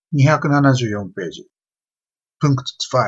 274ページ。Punkt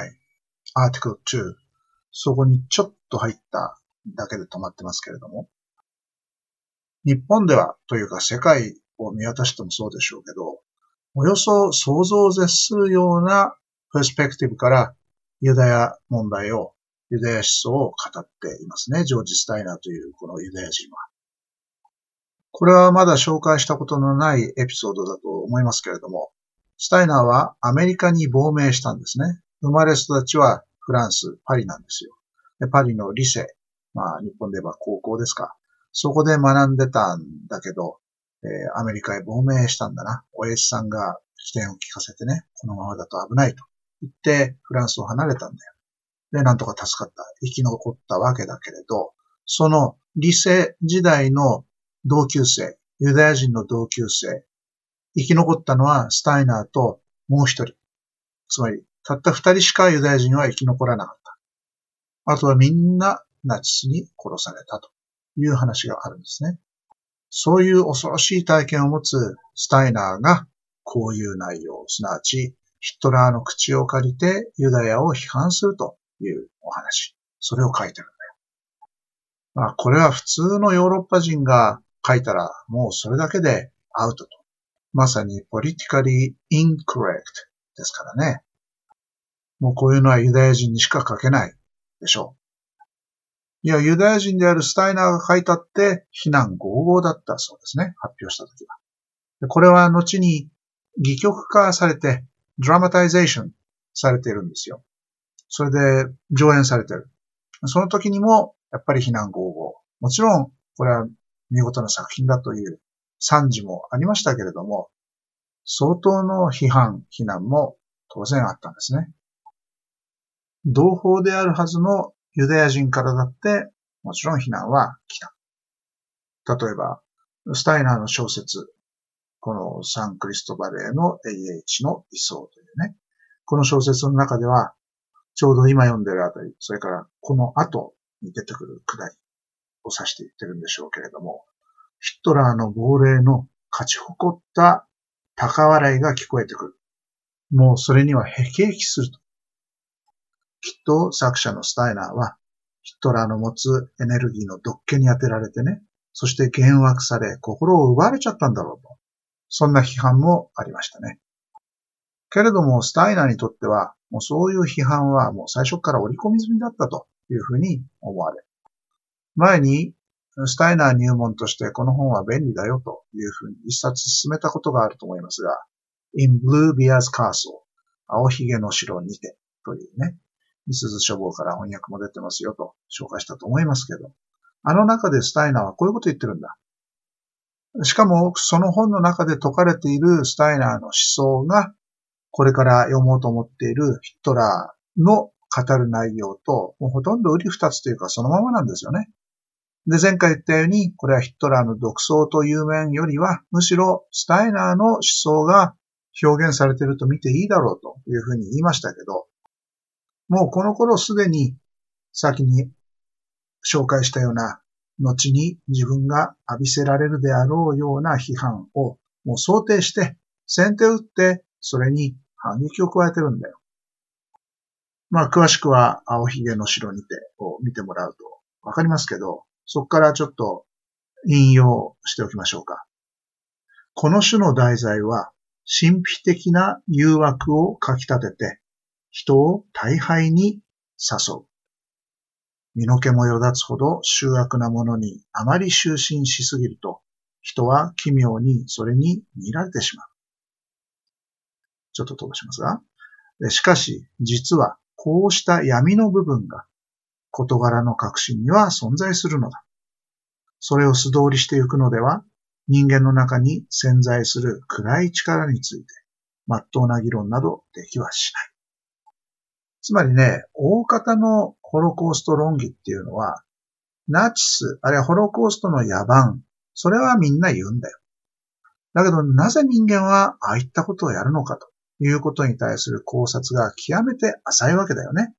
2、Article 2。そこにちょっと入っただけで止まってますけれども。日本ではというか世界を見渡してもそうでしょうけど、およそ想像を絶するようなペースペクティブからユダヤ問題を、ユダヤ思想を語っていますね。ジョージ・スタイナーというこのユダヤ人は。これはまだ紹介したことのないエピソードだと思いますけれども、スタイナーはアメリカに亡命したんですね。生まれ育ちはフランス、パリなんですよ。でパリのリセ、日本で言えば高校ですか。そこで学んでたんだけど、アメリカへ亡命したんだな。親父さんが起点を聞かせてね、このままだと危ないと言ってフランスを離れたんだよ。で、なんとか助かった。生き残ったわけだけれど、その理性時代の同級生、ユダヤ人の同級生、生き残ったのはスタイナーともう一人。つまり、たった二人しかユダヤ人は生き残らなかった。あとはみんなナチスに殺されたという話があるんですね。そういう恐ろしい体験を持つスタイナーがこういう内容、すなわちヒトラーの口を借りてユダヤを批判するというお話。それを書いてるんだよ。これは普通のヨーロッパ人が書いたらもうそれだけでアウトと。まさに politically incorrect ですからね。もうこういうのはユダヤ人にしか書けないでしょう。いや、ユダヤ人であるスタイナーが書いたって非難合々だったそうですね。発表したときは。でこれは後に戯曲化されて、ドラマタイゼーションされているんですよ。それで上演されている。その時にもやっぱり非難合々。もちろんこれは見事な作品だという賛辞もありましたけれども、相当の批判、非難も当然あったんですね。同胞であるはずのユダヤ人からだって、もちろん非難は来た。例えば、スタイナーの小説、このサンクリストバレーの AH の位相というね、この小説の中では、ちょうど今読んでるあたり、それからこの後に出てくるくだりを指して言ってるんでしょうけれども、ヒトラーの亡霊の勝ち誇った高笑いが聞こえてくる。もうそれには辟易すると。きっと作者のスタイナーは、ヒトラーの持つエネルギーの毒気に当てられてね、そして幻惑され、心を奪われちゃったんだろうと。そんな批判もありましたね。けれども、スタイナーにとっては、もうそういう批判はもう最初から織り込み済みだったというふうに思われ。前に、スタイナー入門としてこの本は便利だよというふうに一冊進めたことがあると思いますが、In Blue Bear's Castle、青ひげの城にてというね、みすず書房から翻訳も出てますよと紹介したと思いますけど、あの中でスタイナーはこういうこと言ってるんだ。しかも、その本の中で説かれているスタイナーの思想が、これから読もうと思っているヒトラーの語る内容と、もうほとんど瓜二つというかそのままなんですよね。で、前回言ったように、これはヒトラーの独創という面よりは、むしろスタイナーの思想が表現されていると見ていいだろうというふうに言いましたけど、もうこの頃すでに先に紹介したような後に自分が浴びせられるであろうような批判をもう想定して先手を打ってそれに反撃を加えてるんだよ。詳しくは青ひげの城にてを見てもらうとわかりますけど、そこからちょっと引用しておきましょうか。この種の題材は神秘的な誘惑をかき立てて人を大敗に誘う。身の毛もよだつほど醜悪なものにあまり執心しすぎると、人は奇妙にそれに見られてしまう。ちょっと飛ばしますが。しかし、実はこうした闇の部分が事柄の核心には存在するのだ。それを素通りしていくのでは、人間の中に潜在する暗い力について、真っ当な議論などできはしない。つまりね、大方のホロコースト論議っていうのは、ナチス、あるいはホロコーストの野蛮、それはみんな言うんだよ。だけど、なぜ人間はああいったことをやるのかということに対する考察が極めて浅いわけだよね。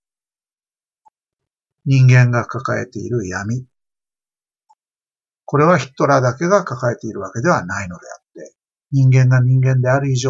人間が抱えている闇。これはヒトラーだけが抱えているわけではないのであって、人間が人間である以上、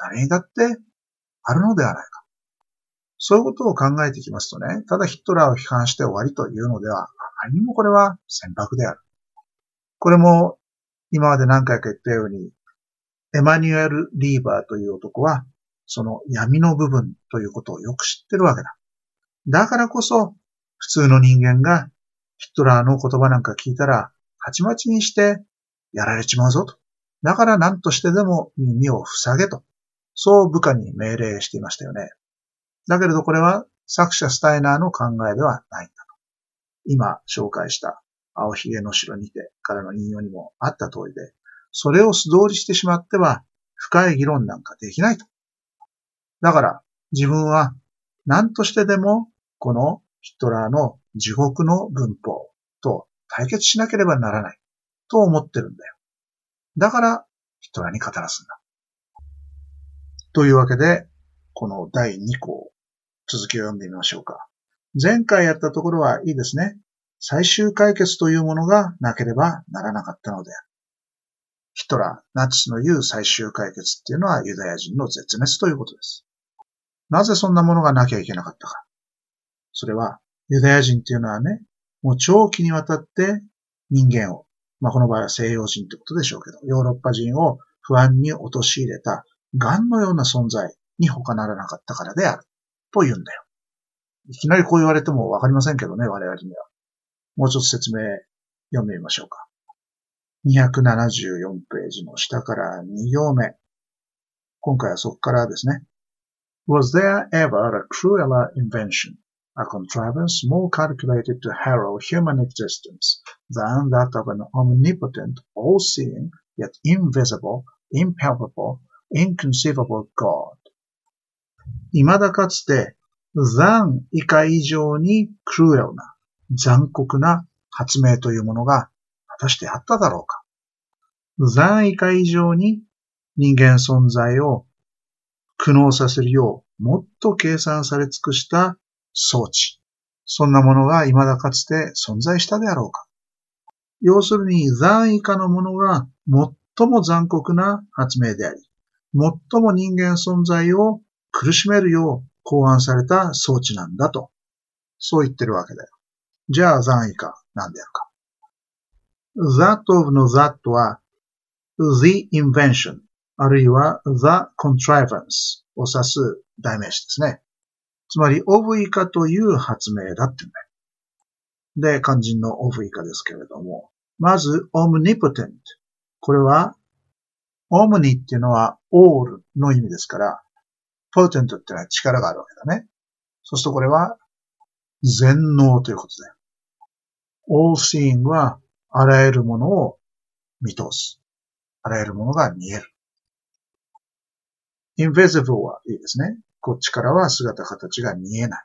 誰にだってあるのではないか。そういうことを考えていきますとね、ただヒトラーを批判して終わりというのでは、あまりにもこれは船舶である。これも今まで何回か言ったように、エマニュエル・リーバーという男は、その闇の部分ということをよく知ってるわけだ。だからこそ、普通の人間がヒトラーの言葉なんか聞いたら、はちまちにしてやられちまうぞと。だから何としてでも耳を塞げと。そう部下に命令していましたよね。だけれどこれは作者スタイナーの考えではないんだと。今紹介した青ひげの城にてからの引用にもあった通りで、それを素通りしてしまっては深い議論なんかできないと。だから自分は何としてでもこのヒトラーの地獄の文法と対決しなければならないと思ってるんだよ。だからヒトラーに語らすんだ。というわけで、この第2項、続きを読んでみましょうか。前回やったところはいいですね。最終解決というものがなければならなかったのである。ヒトラー、ナチスの言う最終解決っていうのはユダヤ人の絶滅ということです。なぜそんなものがなきゃいけなかったか。それは、ユダヤ人っていうのはね、もう長期にわたって人間を、この場合は西洋人ってことでしょうけど、ヨーロッパ人を不安に陥れた癌のような存在に他ならなかったからである。と言うんだよ。いきなりこう言われてもわかりませんけどね、我々には。もうちょっと説明読んでみましょうか。274ページの下から2行目。今回はそこからですね。Was there ever a crueler invention, a contrivance more calculated to harrow human existence than that of an omnipotent, all-seeing, yet invisible, impalpable, inconceivable God? 未だかつて、残以下以上にクルエルな、残酷な発明というものが果たしてあっただろうか。残以下以上に人間存在を苦悩させるようもっと計算され尽くした装置。そんなものが未だかつて存在したであろうか。要するに残以下のものが最も残酷な発明であり、最も人間存在を苦しめるよう考案された装置なんだと。そう言ってるわけだよ。じゃあ残以下なんであるか。that of の that は the invention あるいは the contrivance を指す代名詞ですね。つまり of 以下という発明だってんだよ。で、肝心の of 以下ですけれども、まず omnipotent。これは omni っていうのは all の意味ですから、potent っていうのは力があるわけだね。そうするとこれは全能ということだよ。all seeing はあらゆるものを見通す。あらゆるものが見える。invisible はいいですね。こっちからは姿形が見えない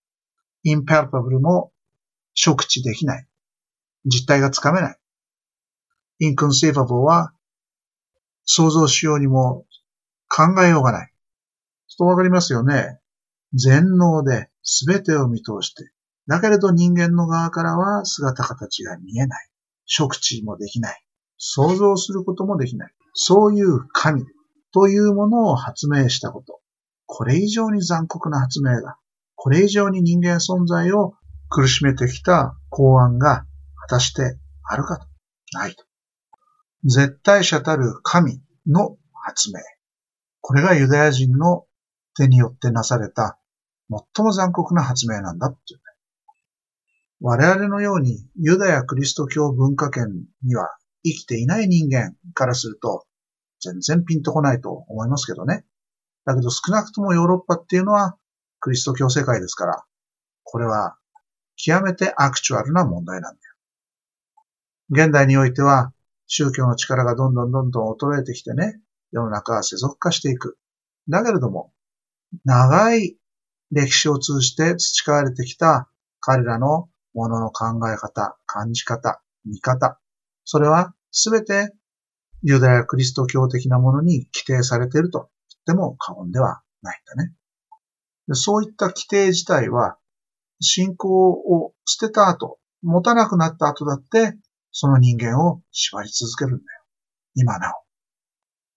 。impalpable も触知できない。実体がつかめない。inconceivable は想像しようにも考えようがない。そうわかりますよね。全能で全てを見通して、だけれど人間の側からは姿形が見えない。触知もできない。想像することもできない。そういう神というものを発明したこと。これ以上に残酷な発明だ。これ以上に人間存在を苦しめてきた考案が果たしてあるかと。ないと。絶対者たる神の発明。これがユダヤ人の手によってなされた最も残酷な発明なんだっていうね。我々のようにユダヤ・クリスト教文化圏には生きていない人間からすると全然ピンとこないと思いますけどね。だけど少なくともヨーロッパっていうのはクリスト教世界ですから、これは極めてアクチュアルな問題なんだよ。現代においては宗教の力がどんどん衰えてきてね、世の中は世俗化していく。だけれども、長い歴史を通じて培われてきた彼らのものの考え方、感じ方、見方。それはすべてユダヤ・クリスト教的なものに規定されていると言っても過言ではないんだね。でそういった規定自体は信仰を捨てた後、持たなくなった後だってその人間を縛り続けるんだよ。今なお。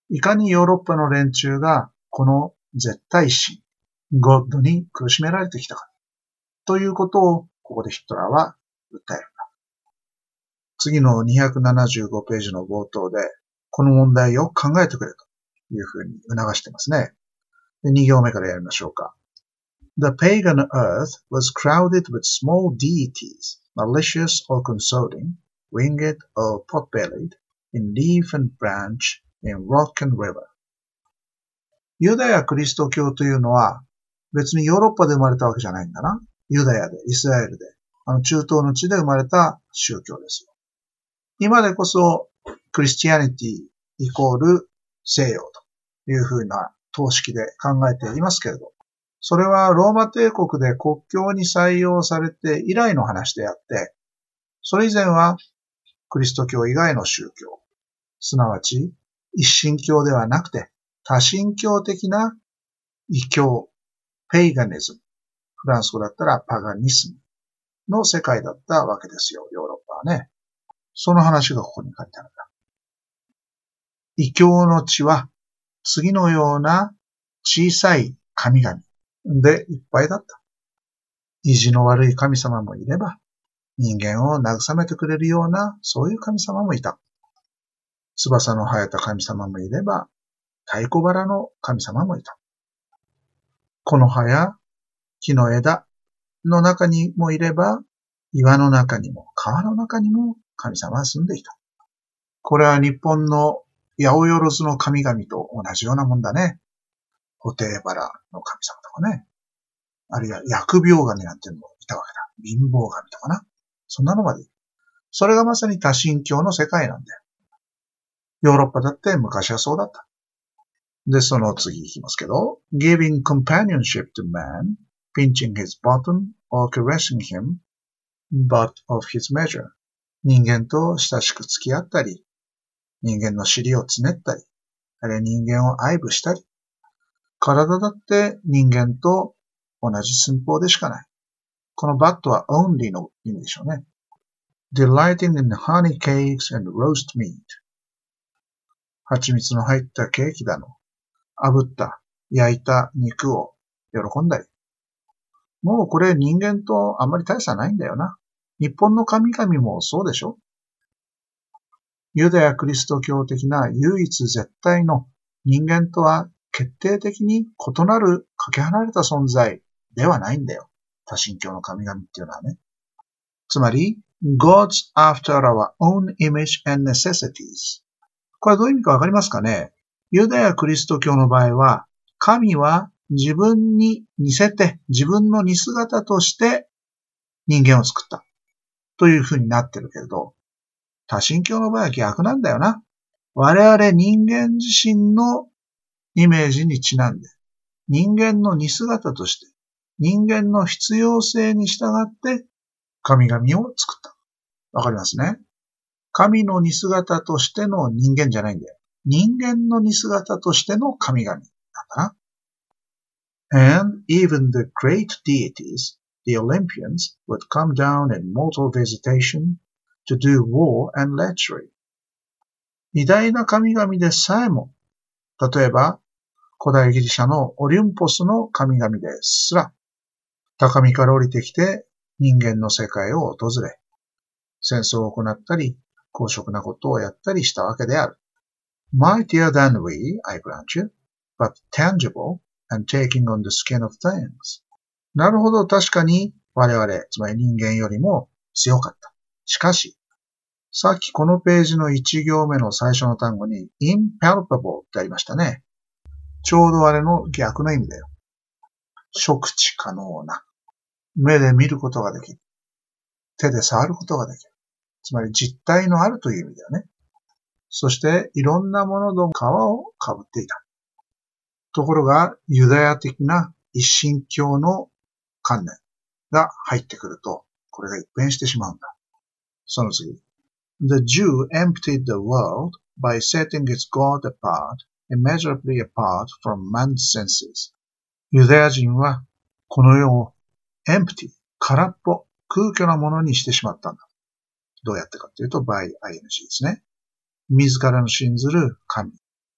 いかにヨーロッパの連中がこの絶対神、ゴッドに苦しめられてきたか、ということをここでヒトラーは訴えるんだ。次の275ページの冒頭で、この問題をよく考えてくれというふうに促してますね。で、2行目からやりましょうか。The pagan earth was crowded with small deities, malicious or consoling, winged or pot-bellied, in leaf and branch, in rock and river. ユダヤ・クリスト教というのは別にヨーロッパで生まれたわけじゃないんだな。ユダヤで、イスラエルで、中東の地で生まれた宗教ですよ。今でこそクリスチアニティイコール西洋というふうな等式で考えていますけれど、それはローマ帝国で国教に採用されて以来の話であって、それ以前はクリスト教以外の宗教、すなわち一神教ではなくて多神教的な異教、ペイガニズム、フランス語だったらパガニスムの世界だったわけですよ、ヨーロッパはね。その話がここに書いてあるんだ。異教の地は次のような小さい神々でいっぱいだった。意地の悪い神様もいれば、人間を慰めてくれるようなそういう神様もいた。翼の生えた神様もいれば、太鼓腹の神様もいた。木の葉や木の枝の中にもいれば、岩の中にも川の中にも神様は住んでいた。これは日本の八百万の神々と同じようなもんだね。布袋原の神様とかね。あるいは疫病神なんていうのもいたわけだ。貧乏神とかな。そんなのまでいる。それがまさに多神教の世界なんだよ。ヨーロッパだって昔はそうだった。で、その次いきますけど、giving companionship to man, pinching his bottom or caressing him, but of his measure. 人間と親しく付き合ったり、人間の尻をつねったり、あるいは人間を愛撫したり、体だって人間と同じ寸法でしかない。この but は only の意味でしょうね。delighting in honey cakes and roast meat. 蜂蜜の入ったケーキだの。炙った、焼いた肉を喜んだり。もうこれ人間とあんまり大差ないんだよな。日本の神々もそうでしょ。ユダヤ・クリスト教的な唯一絶対の人間とは決定的に異なるかけ離れた存在ではないんだよ。多神教の神々っていうのはね。つまり、Gods after our own image and necessities。これはどういう意味かわかりますかね？ユダヤ・クリスト教の場合は、神は自分に似せて、自分の似姿として人間を作った。というふうになってるけれど、多神教の場合は逆なんだよな。我々人間自身のイメージにちなんで、人間の似姿として、人間の必要性に従って神々を作った。わかりますね？神の似姿としての人間じゃないんだよ。人間の似姿としての神々なんだな。And even the great deities, the Olympians, would come down in mortal visitation to do war and lechery. 偉大な神々でさえも、例えば古代ギリシャのオリュンポスの神々ですら、高みから降りてきて人間の世界を訪れ、戦争を行ったり、公職なことをやったりしたわけである。Mightier than we, I grant you, but tangible and taking on the skin of things. なるほど、確かに我々、つまり人間よりも強かった。しかし、さっきこのページの1行目の最初の単語に impalpable ってありましたね。ちょうどあれの逆の意味だよ。触知可能な。目で見ることができる。手で触ることができる。つまり実体のあるという意味だよね。そしていろんなものの皮をかぶっていた。ところがユダヤ的な一神教の観念が入ってくると、これが一変してしまうんだ。その次。The Jew emptied the world by setting its God apart, immeasurably apart from man's senses. ユダヤ人はこの世を empty、空っぽ、空虚なものにしてしまったんだ。どうやってかというと by ing ですね。自らの信ずる神、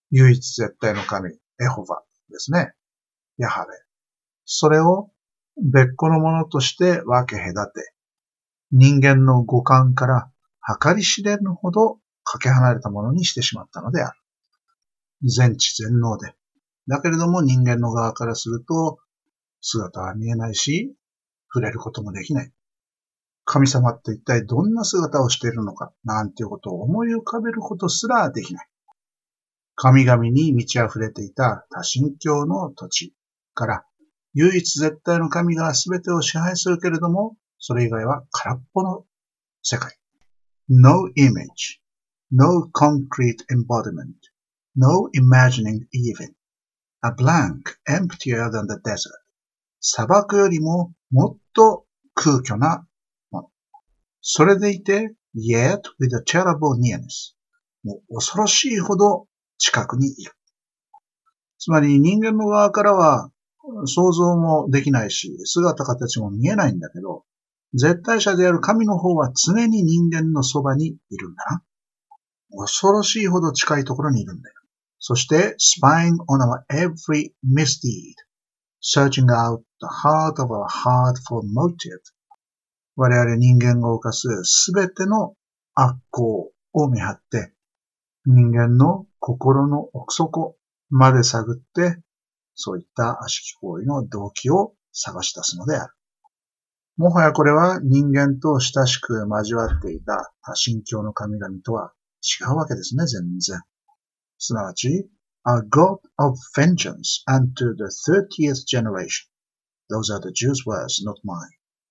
唯一絶対の神、エホバですね。ヤハベ。それを別個のものとして分け隔て、人間の五感から計り知れぬほどかけ離れたものにしてしまったのである。全知全能で。だけれども人間の側からすると姿は見えないし、触れることもできない。神様って一体どんな姿をしているのか、なんていうことを思い浮かべることすらできない。神々に満ち溢れていた多神教の土地から、唯一絶対の神が全てを支配するけれども、それ以外は空っぽの世界。No image, no concrete embodiment, no imagining even, a blank emptier than the desert. 砂漠よりももっと空虚なもの。それでいて、yet with a terrible nearness. もう恐ろしいほど近くにいる。つまり人間の側からは想像もできないし、姿形も見えないんだけど、絶対者である神の方は常に人間のそばにいるんだな。恐ろしいほど近いところにいるんだよ。そして、spying on our every misdeed, searching out the heart of our heart for motive. 我々人間が犯すすべての悪行を見張って、人間の心の奥底まで探って、そういった悪しき行為の動機を探し出すのである。もはやこれは人間と親しく交わっていた多神教の神々とは違うわけですね、全然。すなわち、A God of vengeance unto the 30th generation. Those are the Jews' words, not mine.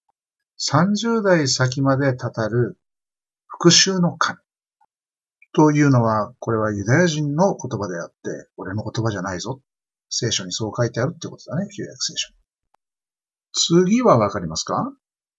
30代先までたたる復讐の神。というのは、これはユダヤ人の言葉であって、俺の言葉じゃないぞ。聖書にそう書いてあるってことだね、旧約聖書。次はわかりますか？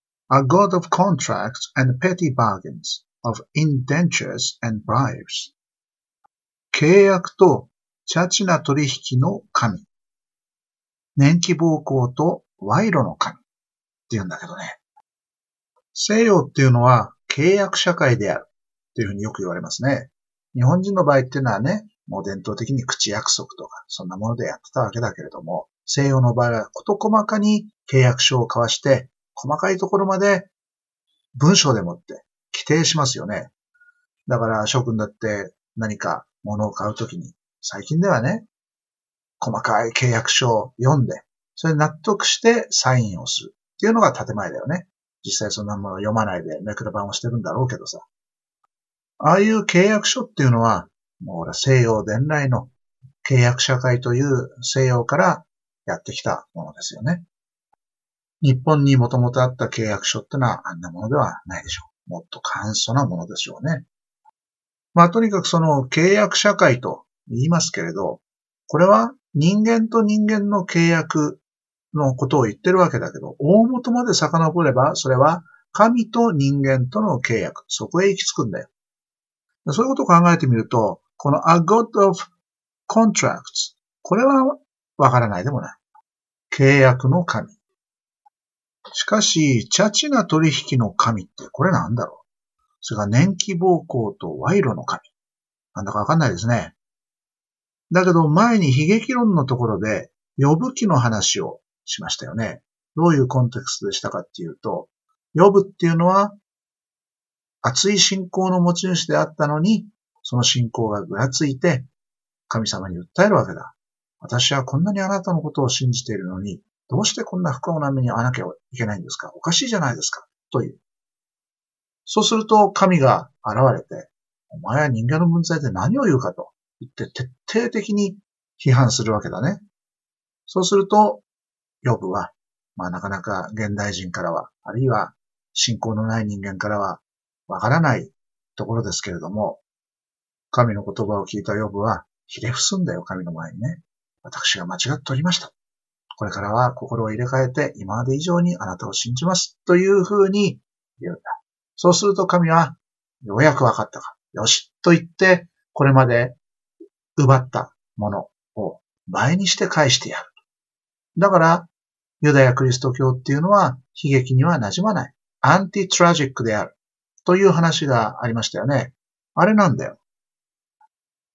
A God of contracts and petty bargains, of indentures and bribes. 契約とチャチな取引の神。年季暴行と賄賂の神って言うんだけどね。西洋っていうのは契約社会であるっていうふうによく言われますね。日本人の場合っていうのはね、もう伝統的に口約束とかそんなものでやってたわけだけれども、西洋の場合は事細かに契約書を交わして、細かいところまで文章でもって規定しますよね。だから諸君だって何か物を買うときに、最近ではね、細かい契約書を読んで、それ納得してサインをするっていうのが建前だよね。実際そんなものを読まないでめくら版をしてるんだろうけどさ。ああいう契約書っていうのは、もう西洋伝来の契約社会という西洋からやってきたものですよね。日本にもともとあった契約書ってのはあんなものではないでしょう。もっと簡素なものでしょうね。まあとにかくその契約社会と言いますけれど、これは人間と人間の契約のことを言ってるわけだけど、大元まで遡れば、それは神と人間との契約、そこへ行き着くんだよ。そういうことを考えてみると、この A God of Contracts、これはわからないでもない。契約の神。しかし、チャチな取引の神ってこれなんだろう。それが年季暴行と賄賂の神。なんだかわかんないですね。だけど前に悲劇論のところで、ヨブ記の話をしましたよね。どういうコンテクストでしたかっていうと、ヨブっていうのは、熱い信仰の持ち主であったのに、その信仰がぐらついて、神様に訴えるわけだ。私はこんなにあなたのことを信じているのに、どうしてこんな不幸な目に遭わなきゃいけないんですか？おかしいじゃないですか。という。そうすると神が現れて、お前は人間の分際で何を言うかと言って徹底的に批判するわけだね。そうすると、ヨブは、なかなか現代人からは、あるいは信仰のない人間からはわからないところですけれども、神の言葉を聞いたヨブはひれ伏すんだよ、神の前にね。私が間違っておりました。これからは心を入れ替えて今まで以上にあなたを信じます。というふうに言うんだ。そうすると神は、ようやくわかったか。よし。と言って、これまで奪ったものを倍にして返してやる。だから、ユダヤクリスト教っていうのは悲劇には馴染まない。アンティトラジックである。という話がありましたよね。あれなんだよ。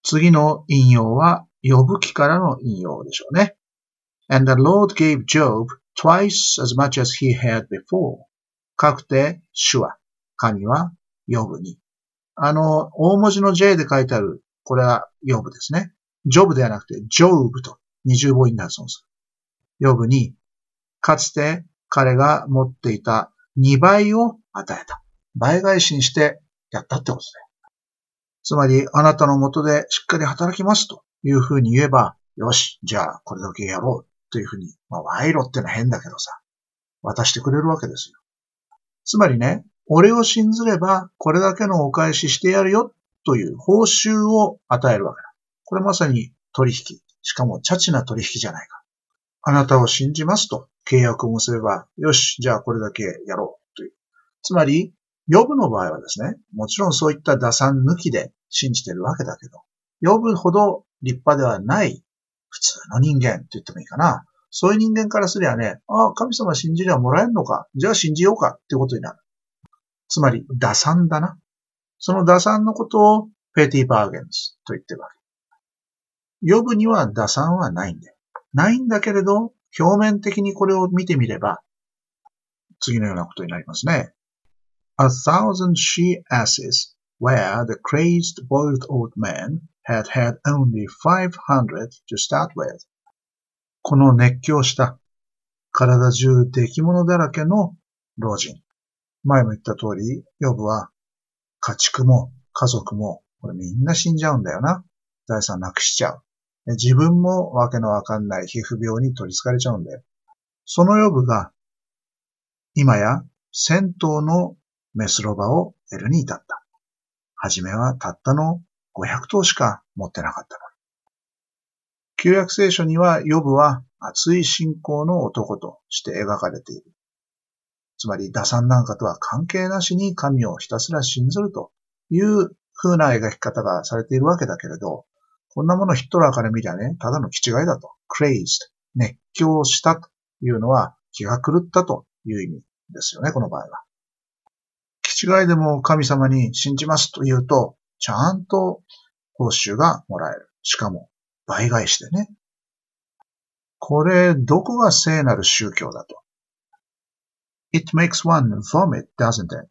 次の引用は、呼ぶ記からの引用でしょうね。And the Lord gave Job twice as much as he had before. かくて、主は、神は、呼ぶに。大文字の J で書いてある、これは呼ぶですね。ジョブではなくて、ジョーブと二重母音になるそうです。呼ぶに、かつて彼が持っていた2倍を与えた。倍返しにしてやったってことですね。つまり、あなたの元でしっかり働きますというふうに言えば、よし、じゃあこれだけやろうというふうに、賄賂ってのは変だけどさ、渡してくれるわけですよ。つまりね、俺を信ずればこれだけのお返ししてやるよという報酬を与えるわけだ。これまさに取引。しかもチャチな取引じゃないか。あなたを信じますと契約を結べば、よし、じゃあこれだけやろうという。つまり、ヨブの場合はですね、もちろんそういった打算抜きで信じてるわけだけど、ヨブほど立派ではない普通の人間って言ってもいいかな。そういう人間からすりゃね、神様信じりゃもらえるのか。じゃあ信じようかっていうことになる。つまり、打算だな。その打算のことをペティバーゲンズと言ってるわけ。ヨブには打算はないんだよ。ないんだけれど、表面的にこれを見てみれば、次のようなことになりますね。A thousand she-asses, where the crazed boiled old man had had only 500 to start with. この熱狂した体中出来物だらけの老人。前も言った通り、ヨブは家畜も家族もこれみんな死んじゃうんだよな。財産なくしちゃう。自分もわけのわかんない皮膚病に取り憑かれちゃうんだよ。そのヨブが今や1000頭のメスロバを得るに至った。はじめはたったの500頭しか持ってなかったのに。旧約聖書にはヨブは熱い信仰の男として描かれている。つまり打算なんかとは関係なしに神をひたすら信ずるという風な描き方がされているわけだけれど、こんなものヒトラーから見りゃね、ただの気違いだと。crazed、熱狂したというのは気が狂ったという意味ですよね、この場合は。気違いでも神様に信じますと言うと、ちゃんと報酬がもらえる。しかも倍返しでね。これ、どこが聖なる宗教だと。It makes one vomit, doesn't it?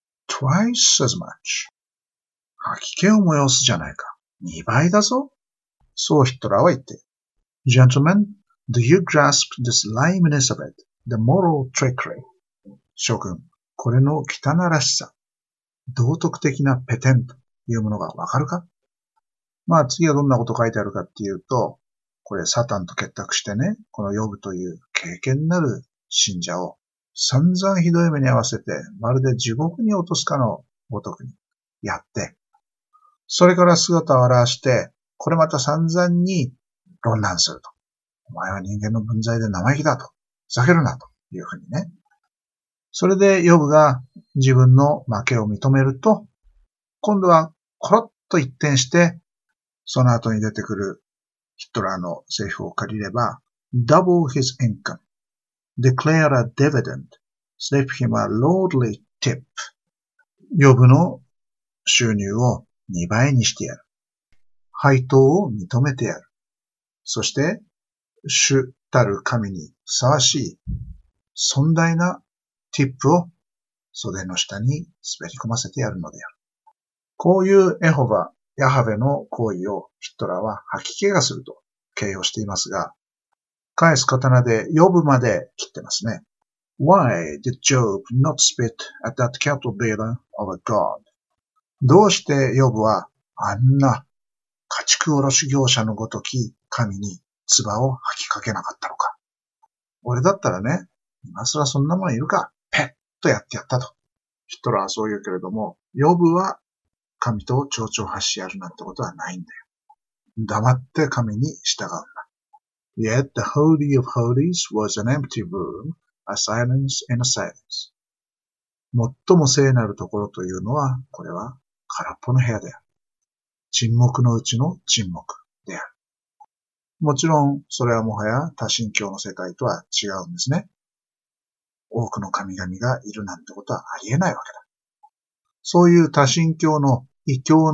Twice as much. 吐き気を催すじゃないか。2倍だぞ。そうヒトラーは言っている。Gentlemen, do you grasp the sliminess of it? The moral trickery. 諸君、これの汚らしさ。道徳的なペテンというものがわかるか？次はどんなこと書いてあるかっていうと、これサタンと結託してね、このヨブという経験なる信者を散々ひどい目に合わせて、まるで地獄に落とすかのごとくにやって、それから姿を現して、これまた散々に論難すると。お前は人間の分際で生意気だと。ふざけるなというふうにね。それでヨブが自分の負けを認めると、今度はコロッと一転して、その後に出てくるヒトラーのセリフを借りれば、double his income, declare a dividend, slip him a lordly tip. ヨブの収入を2倍にしてやる。配当を認めてやる。そして、主たる神にふさわしい尊大なティップを袖の下に滑り込ませてやるのである。こういうエホバ、ヤハベの行為をヒトラーは吐き気がすると形容していますが、返す刀でヨブまで切ってますね。Why did Job not spit at that cattle dealer of a god? どうしてヨブはあんな家畜卸業者のごとき神に唾を吐きかけなかったのか。俺だったらね、今更そんなものいるか、ペッとやってやったと。ヒトラーはそう言うけれども、ヨブは神と丁々発しやるなんてことはないんだよ。黙って神に従うんだ。Yet the Holy of Holies was an empty room, a silence in a silence. 最も聖なるところというのは、これは空っぽの部屋である。沈黙のうちの沈黙である。もちろん、それはもはや多神教の世界とは違うんですね。多くの神々がいるなんてことはありえないわけだ。そういう多神教の異教の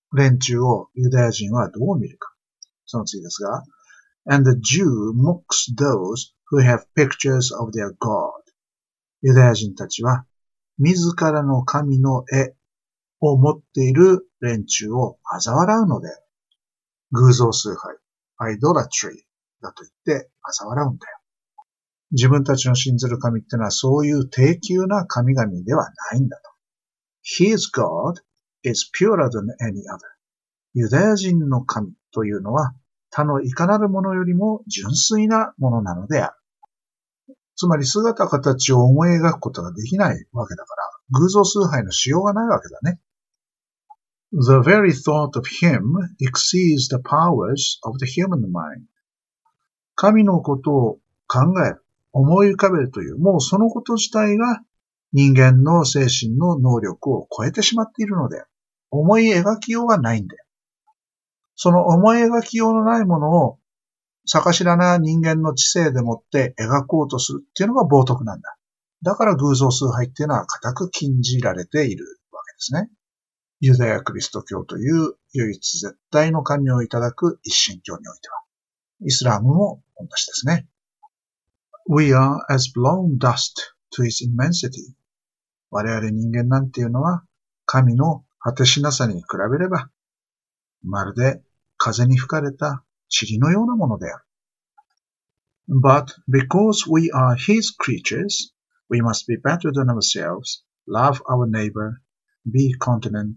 連中をユダヤ人はどう見るか。その次ですが、And the Jew mocks those who have pictures of their God. ユダヤ人たちは自らの神の絵を持っている連中を嘲笑うので、偶像崇拝、idolatry だと言って嘲笑うんだよ。自分たちの信ずる神ってのはそういう低級な神々ではないんだと。His God is purer than any other. ユダヤ人の神というのは他のいかなるものよりも純粋なものなのである。つまり姿形を思い描くことができないわけだから、偶像崇拝のしようがないわけだね。The very thought of him exceeds the powers of the human mind. 神のことを考える、思い浮かべるという、もうそのこと自体が人間の精神の能力を超えてしまっているので、思い描きようがないんだよ。その思い描きようのないものを逆知らな人間の知性でもって描こうとするっていうのが冒涜なんだ。だから偶像崇拝っていうのは固く禁じられているわけですね。ユダヤ・クリスト教という唯一絶対の神をいただく一神教においては、イスラームも同じですね。We are as blown dust to its immensity. 我々人間なんていうのは神の果てしなさに比べれば、まるで風に吹かれた塵のようなものである。But because we are his creatures, we must be better than ourselves, love our neighbor, be continent,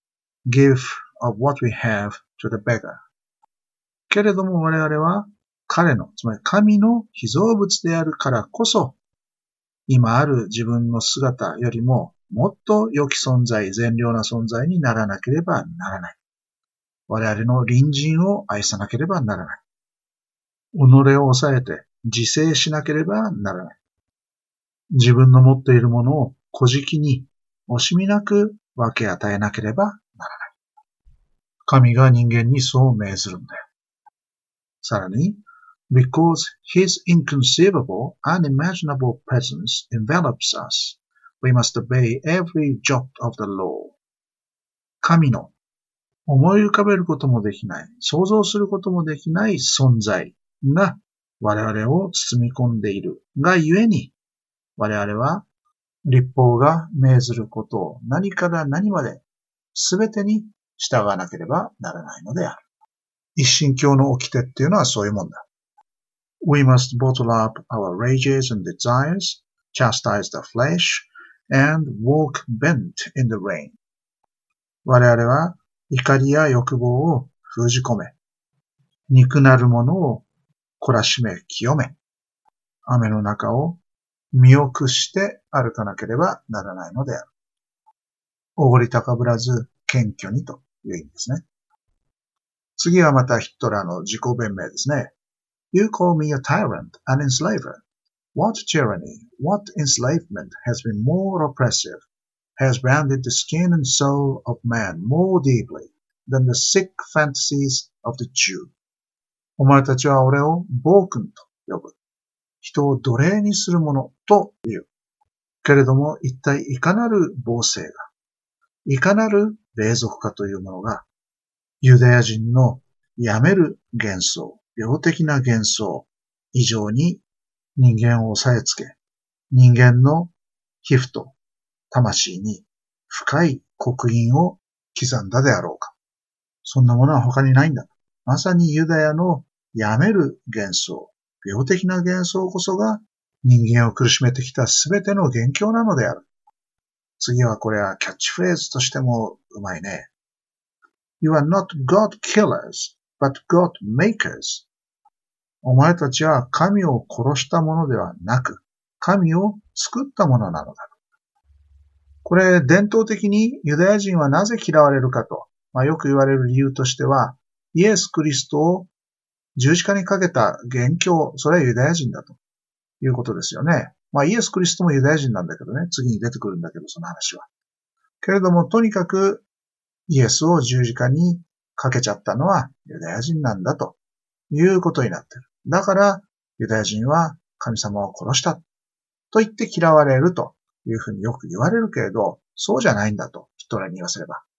give of what we have to the beggar. けれども我々は彼の、つまり神の被造物であるからこそ、今ある自分の姿よりももっと良き存在、善良な存在にならなければならない。我々の隣人を愛さなければならない。己を抑えて自制しなければならない。自分の持っているものを小じに惜しみなく分け与えなければならない。神が人間にそう命ずるんだよ。さらに、because his inconceivable, unimaginable presence envelops us, we must obey every jot of the law. 神の思い浮かべることもできない、想像することもできない存在が我々を包み込んでいるがゆえに、我々は律法が命ずることを何から何まで全てに従わなければならないのである。一神教の掟っていうのはそういうもんだ。We must bottle up our rages and desires, chastise the flesh, and walk bent in the rain. 我々は怒りや欲望を封じ込め、憎なるものを懲らしめ清め、雨の中を身を屈して歩かなければならないのである。おごり高ぶらず謙虚にという意味ですね。次はまたヒトラーの自己弁明ですね。You call me a tyrant, an enslaver. What tyranny, what enslavement has been more oppressive, has branded the skin and soul of man more deeply than the sick fantasies of the Jew. お前たちは俺を暴君と呼ぶ。人を奴隷にするものという。けれども一体いかなる暴政が、いかなる霊俗化というものが、ユダヤ人の病める幻想、病的な幻想以上に人間を押さえつけ、人間の皮膚と魂に深い刻印を刻んだであろうか。そんなものは他にないんだ。まさにユダヤの病める幻想、病的な幻想こそが人間を苦しめてきたすべての元凶なのである。次はこれはキャッチフレーズとしてもうまいね。You are not God killers, but God makers. お前たちは神を殺したものではなく、神を作ったものなのだ。これ伝統的にユダヤ人はなぜ嫌われるかと、よく言われる理由としては、イエス・クリストを十字架にかけた元凶、それはユダヤ人だということですよね。イエス・クリストもユダヤ人なんだけどね、次に出てくるんだけど、その話は。けれども、とにかくイエスを十字架にかけちゃったのはユダヤ人なんだということになっている。だから、ユダヤ人は神様を殺したと言って嫌われるというふうによく言われるけれど、そうじゃないんだと、ヒトラーに言わせれば。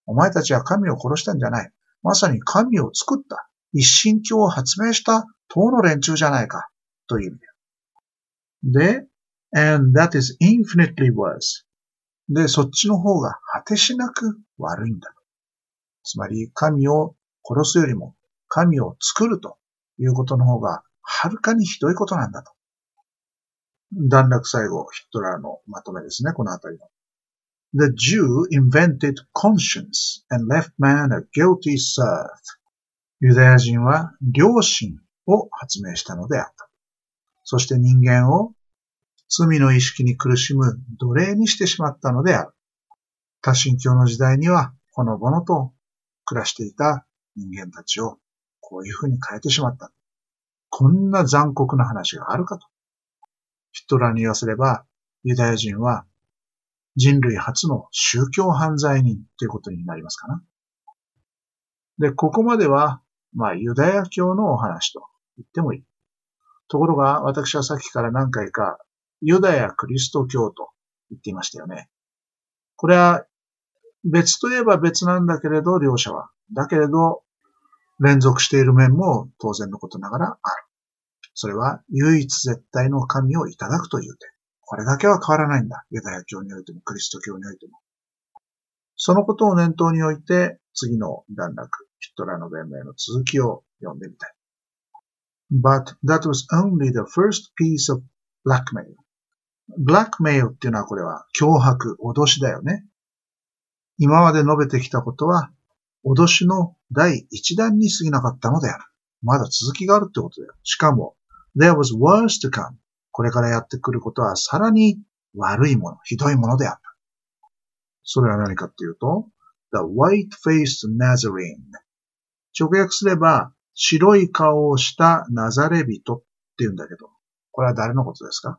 お前たちは神を殺したんじゃない。まさに神を作った。一神教を発明した党の連中じゃないか。という意味で。and that is infinitely worse. で、そっちの方が果てしなく悪いんだ。つまり、神を殺すよりも、神を作るということの方が、はるかにひどいことなんだと。段落最後、ヒトラーのまとめですね、このあたりの。The Jew invented conscience and left man a guilty serf. ユダヤ人は良心を発明したのであった。そして人間を罪の意識に苦しむ奴隷にしてしまったのである。多神教の時代にはほのぼのと暮らしていた人間たちをこういうふうに変えてしまった。こんな残酷な話があるかと。ヒトラーに言わせればユダヤ人は人類初の宗教犯罪人ということになりますかな。で、ここまでは、ユダヤ教のお話と言ってもいい。ところが、私はさっきから何回か、ユダヤクリスト教と言っていましたよね。これは、別といえば別なんだけれど、両者は。だけれど、連続している面も当然のことながらある。それは、唯一絶対の神をいただくという点。これだけは変わらないんだ。ユダヤ教においても、クリスト教においても。そのことを念頭に置いて、次の段落、ヒトラーの弁明の続きを読んでみたい。But that was only the first piece of blackmail. blackmail っていうのはこれは脅迫、脅しだよね。今まで述べてきたことは、脅しの第一弾に過ぎなかったのである。まだ続きがあるってことだよ。しかも、there was worse to come. これからやってくることはさらに悪いもの、ひどいものであった。それは何かっていうと、the white-faced Nazarene。直訳すれば、白い顔をしたナザレ人って言うんだけど、これは誰のことですか？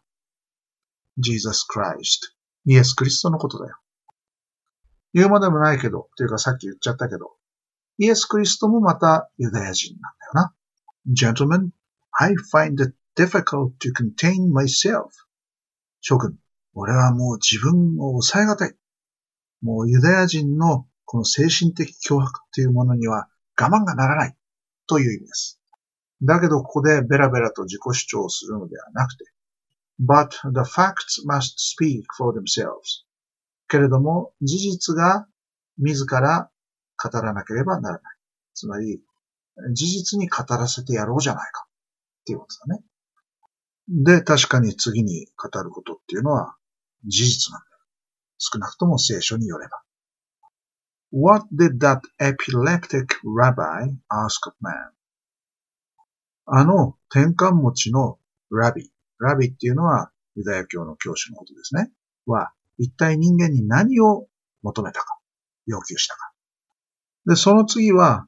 Jesus Christ。イエス・クリストのことだよ。言うまでもないけど、というかさっき言っちゃったけど、イエス・クリストもまたユダヤ人なんだよな。Gentlemen, I find it difficult to contain myself. 諸君、俺はもう自分を抑えがたい。もうユダヤ人のこの精神的脅迫っていうものには我慢がならないという意味です。だけどここでベラベラと自己主張をするのではなくて、But the facts must speak for themselves. けれども事実が自ら語らなければならない。つまり事実に語らせてやろうじゃないかっていうことだね。で、確かに次に語ることっていうのは事実なんだよ。少なくとも聖書によれば。What did that epileptic rabbi ask of man? あの天下持ちのラビっていうのはユダヤ教の教師のことですね。は一体人間に何を求めたか、要求したか。で、その次は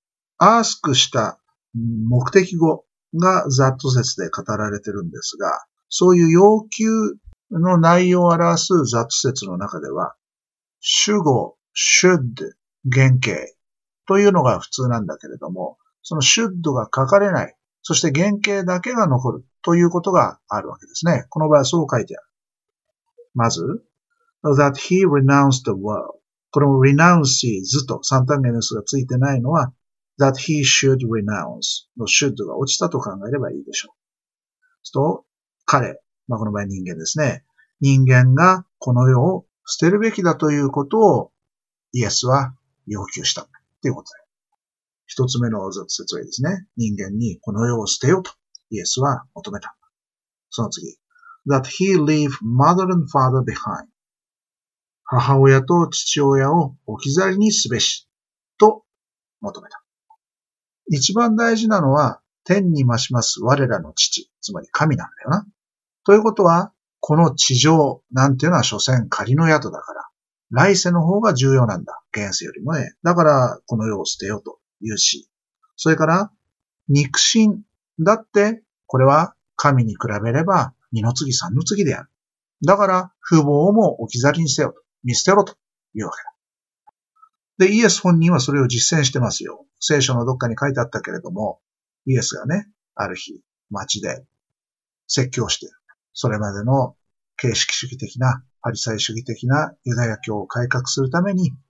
ask した目的語がザット説で語られてるんですが、そういう要求の内容を表すザット説の中では、主語、should、原型というのが普通なんだけれども、その should が書かれない、そして原型だけが残るということがあるわけですね。この場合はそう書いてある。まず、that he renounced the world。これも renounces と三単元の数がついてないのは、that he should renounce の should が落ちたと考えればいいでしょう。そうすると、彼、この場合人間ですね。人間がこの世を捨てるべきだということをイエスは要求したということだよ。一つ目の説明ですね。人間にこの世を捨てようとイエスは求めた。その次。that he leave mother and father behind。母親と父親を置き去りにすべしと求めた。一番大事なのは天に増します我らの父、つまり神なんだよな。ということは、この地上なんていうのは所詮仮の宿だから、来世の方が重要なんだ。現世よりもね。だからこの世を捨てようというし、それから肉親だってこれは神に比べれば二の次三の次である。だから父母をも置き去りにせよと、見捨てろというわけだ。で、イエス本人はそれを実践してますよ。聖書のどっかに書いてあったけれども、イエスがね、ある日街で説教している。それまでの形式主義的な、パリサイ主義的なユダヤ教を改革するために、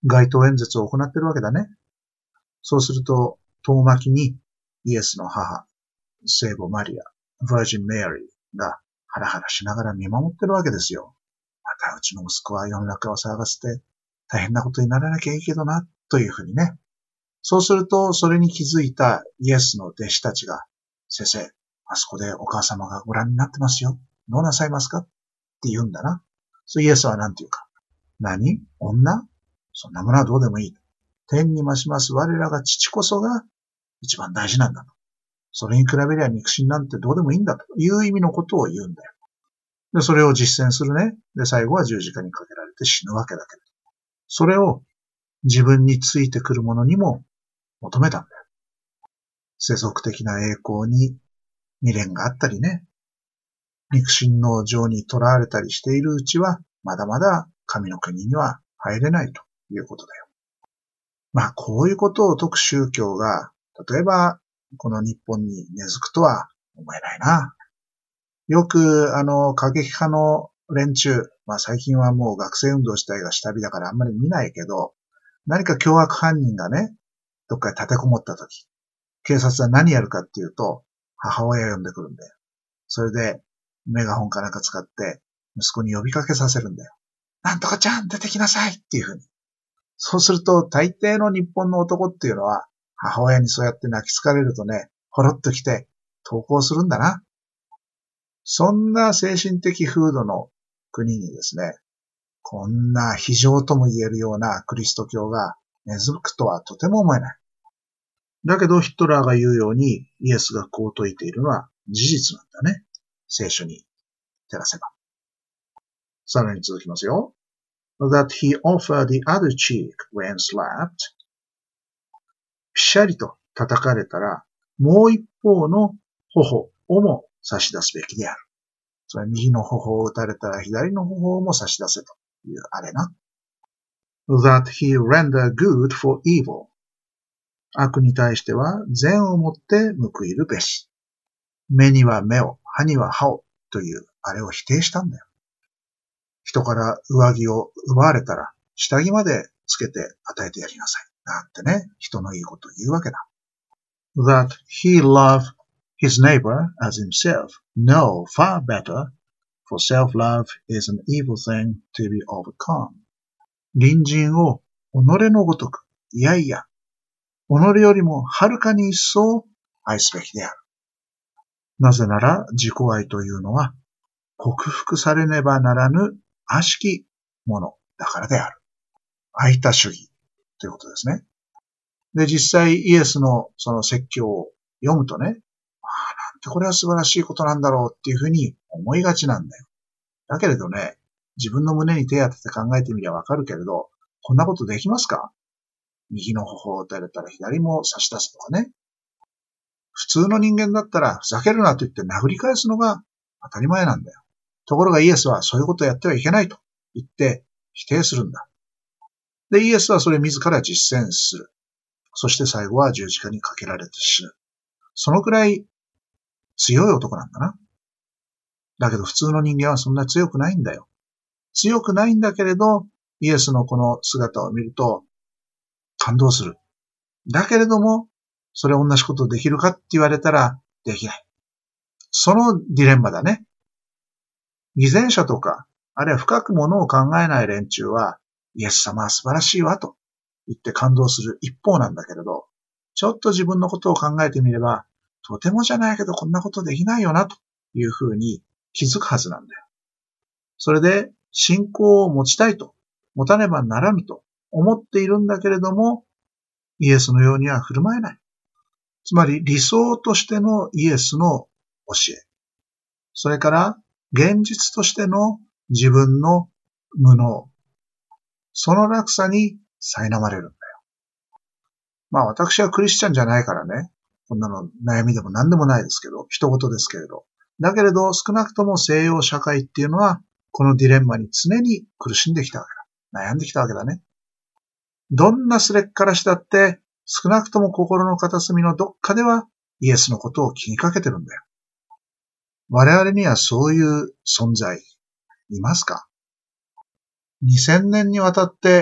街頭演説を行っているわけだね。そうすると、遠巻きにイエスの母、聖母マリア、ヴァージン・メアリーがハラハラしながら見守ってるわけですよ。またうちの息子は世の中を騒がせて大変なことにならなきゃいいけどな、というふうにね。そうすると、それに気づいたイエスの弟子たちが、先生、あそこでお母様がご覧になってますよ。どうなさいますかって言うんだな。そうイエスは何て言うか。何？女？そんなものはどうでもいい。天に増します我らが父こそが一番大事なんだと。それに比べりゃ肉親なんてどうでもいいんだという意味のことを言うんだよ。で、それを実践するね。で、最後は十字架にかけられて死ぬわけだけど。それを自分についてくるものにも求めたんだよ。世俗的な栄光に未練があったりね。肉親の情に囚われたりしているうちは、まだまだ神の国には入れないということだよ。まあ、こういうことを説く宗教が、例えば、この日本に根付くとは思えないな。よく、過激派の連中、まあ最近はもう学生運動自体が下火だからあんまり見ないけど、何か凶悪犯人がね、どっかに立てこもった時、警察は何やるかっていうと、母親呼んでくるんだよ。それで、メガホンかなんか使って、息子に呼びかけさせるんだよ。なんとかちゃん出てきなさいっていうふうに。そうすると、大抵の日本の男っていうのは、母親にそうやって泣きつかれるとね、ほろっと来て、投降するんだな。そんな精神的風土の国にですね、こんな非常とも言えるようなクリスト教が根付くとはとても思えない。だけどヒトラーが言うようにイエスがこう説いているのは事実なんだね。聖書に照らせば。さらに続きますよ。That he offered the other cheek when slapped. ぴしゃりと叩かれたら、もう一方の頬をも差し出すべきである。それは右の頬を打たれたら左の頬をも差し出せというあれな。That he rendered good for evil. 悪に対しては善をもって報いるべし。目には目を、歯には歯をというあれを否定したんだよ。人から上着を奪われたら下着までつけて与えてやりなさい。なんてね、人のいいことを言うわけだ。That he loved his neighbor as himself. No, far better, for self-love is an evil thing to be overcome. 隣人を己のごとく、いやいや、己よりもはるかに一層愛すべきである。なぜなら自己愛というのは克服されねばならぬ悪しきものだからである。愛他主義ということですね。で、実際イエスのその説教を読むとね、なんてこれは素晴らしいことなんだろうっていうふうに思いがちなんだよ。だけれどね、自分の胸に手当てて考えてみりゃわかるけれど、こんなことできますか？右の頬を打たれたら左も差し出すとかね。普通の人間だったらふざけるなと言って殴り返すのが当たり前なんだよ。ところがイエスはそういうことをやってはいけないと言って否定するんだ。で、イエスはそれ自ら実践する。そして最後は十字架にかけられて死ぬ。そのくらい強い男なんだな。だけど普通の人間はそんな強くないんだよ。強くないんだけれど、イエスのこの姿を見ると感動する。だけれども、それ同じことできるかって言われたらできない。そのジレンマだね。偽善者とか、あるいは深くものを考えない連中は、イエス様は素晴らしいわと言って感動する一方なんだけれど、ちょっと自分のことを考えてみれば、とてもじゃないけどこんなことできないよなというふうに気づくはずなんだよ。それで信仰を持ちたいと、持たねばならぬと思っているんだけれども、イエスのようには振る舞えない。つまり理想としてのイエスの教え。それから現実としての自分の無能。その落差に苛まれるんだよ。まあ私はクリスチャンじゃないからね。こんなの悩みでも何でもないですけど、人事ですけれど。だけれど少なくとも西洋社会っていうのはこのジレンマに常に苦しんできたわけだ。悩んできたわけだね。どんなすれっからしだって少なくとも心の片隅のどっかではイエスのことを気にかけてるんだよ。我々にはそういう存在いますか？ 2000 年にわたって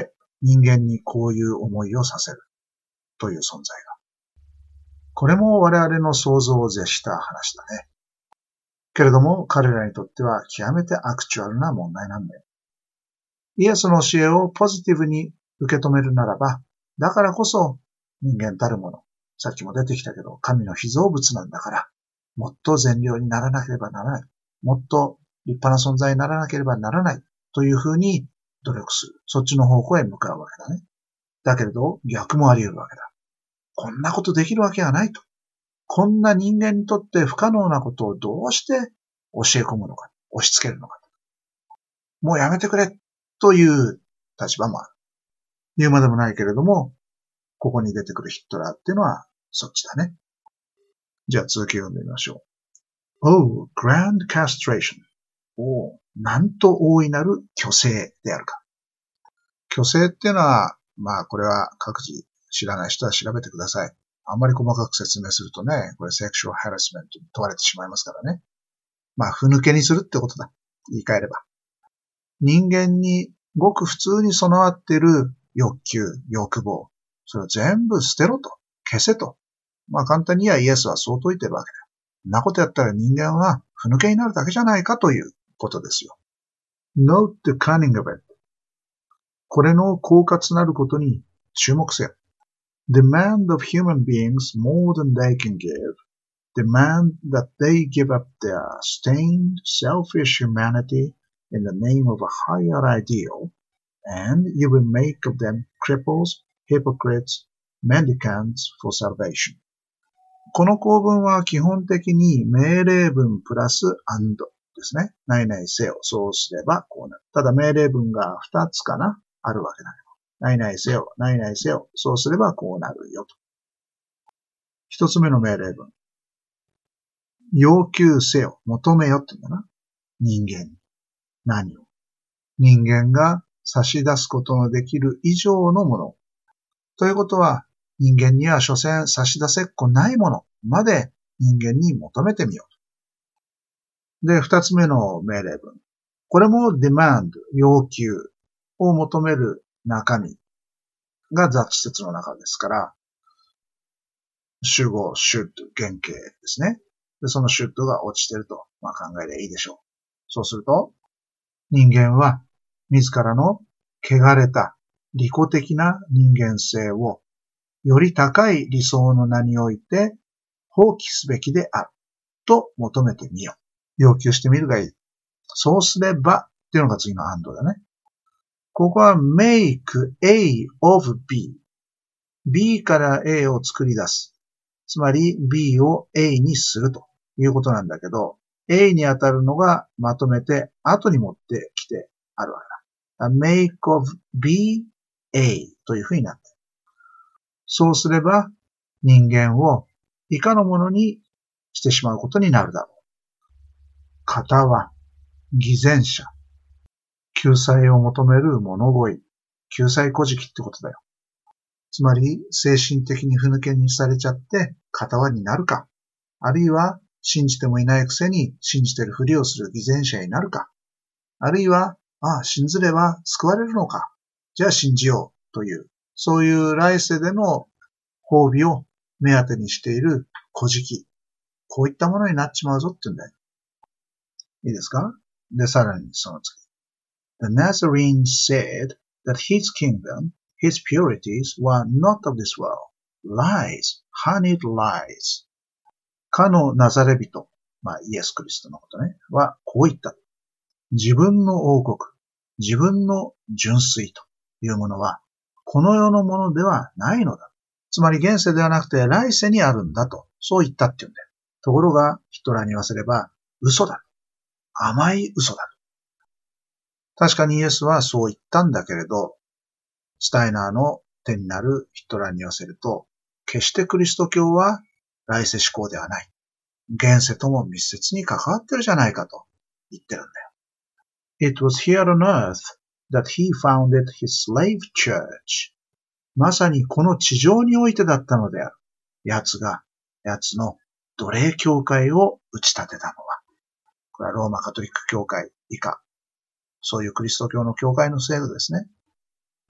人間にこういう思いをさせるという存在が。これも我々の想像を絶した話だね。けれども彼らにとっては極めてアクチュアルな問題なんだよ。イエスの教えをポジティブに受け止めるならば、だからこそ人間たるもの、さっきも出てきたけど神の被造物なんだから、もっと善良にならなければならない。もっと立派な存在にならなければならないというふうに努力する。そっちの方向へ向かうわけだね。だけれど逆もあり得るわけだ。こんなことできるわけがないと。こんな人間にとって不可能なことをどうして教え込むのか、押し付けるのか。もうやめてくれという立場もある。言うまでもないけれども、ここに出てくるヒットラーっていうのはそっちだね。じゃあ続きを読んでみましょう。Oh, grand castration. おなんと大いなる虚勢であるか。虚勢っていうのは、まあこれは各自知らない人は調べてください。あんまり細かく説明するとね、これセクシュアルハラスメントに問われてしまいますからね。まあ、ふぬけにするってことだ。言い換えれば。人間にごく普通に備わっている欲求、欲望。それを全部捨てろと。消せと。まあ簡単にはイエスはそう説いてるわけだ。そんなことやったら人間はふぬけになるだけじゃないかということですよ。Note the cunning of it. これの狡猾なることに注目せよ。Demand of human beings more than they can give.Demand that they give up their stained, selfish humanity in the name of a higher ideal, and you will make of them cripples, hypocrites, mendicants for salvation. この構文は基本的に命令文プラス and ですね。何々せよ。そうすればこうなる。ただ命令文が2つかなあるわけだけど。何々せよ。何々せよ。そうすればこうなるよと。一つ目の命令文。要求せよ、求めよって言うんだな。人間に。何を？人間が差し出すことのできる以上のもの。ということは、人間には所詮差し出せっこないものまで人間に求めてみよう。で、二つ目の命令文。これも demand、要求を求める中身が雑説の中ですから、主語、should、原型ですね。で、そのshouldが落ちてると、考えでいいでしょう。そうすると、人間は自らの汚れた利己的な人間性をより高い理想の名において放棄すべきであると求めてみよう。要求してみるがいい。そうすればっていうのが次の and だね。ここは make A of B。B から A を作り出す。つまり B を A にするということなんだけど、A に当たるのがまとめて後に持ってきてあるわけだ。make of B A というふうになっている。そうすれば人間を以下のものにしてしまうことになるだろう。型は偽善者。救済を求める物乞い。救済古事記ってことだよ。つまり精神的にふぬけにされちゃって型はになるか。あるいは信じてもいないくせに信じてるふりをする偽善者になるか。あるいは、信ずれば救われるのか。じゃあ信じようという、そういう来世での褒美を目当てにしている古事記。こういったものになっちまうぞって言うんだよ。いいですか？で、さらにその次。The Nazarene said that his kingdom, his purities were not of this world. Lies, honeyed lies. かのナザレ人、イエス・クリストのことね、はこう言った。自分の王国、自分の純粋というものは、この世のものではないのだ。つまり現世ではなくて来世にあるんだと、そう言ったって言うんだよ。ところが、ヒトラーに言わせれば、嘘だ。甘い嘘だ。確かにイエスはそう言ったんだけれど、スタイナーの手になるヒトラーに言わせると、決してクリスト教は来世思考ではない。現世とも密接に関わってるじゃないかと言ってるんだよ。It was here on earth that he founded his slave church. まさにこの地上においてだったのである。奴の奴隷教会を打ち立てたのは。これはローマカトリック教会以下。そういうクリスト教の教会の制度ですね。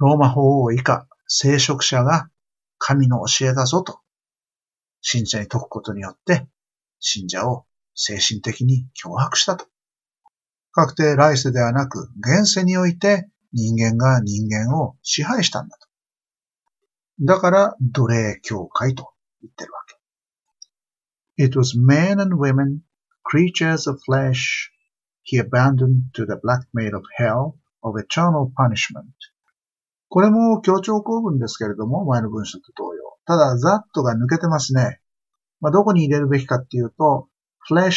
ローマ法王以下聖職者が神の教えだぞと信者に説くことによって信者を精神的に脅迫したと。確定来世ではなく現世において人間が人間を支配したんだと。だから奴隷教会と言ってるわけ。It was men and women, creatures of flesh, he abandoned to the blackmail of hell of eternal punishment. これも強調構文ですけれども、前の文章と同様。ただ、that が抜けてますね。どこに入れるべきかっていうと、flesh,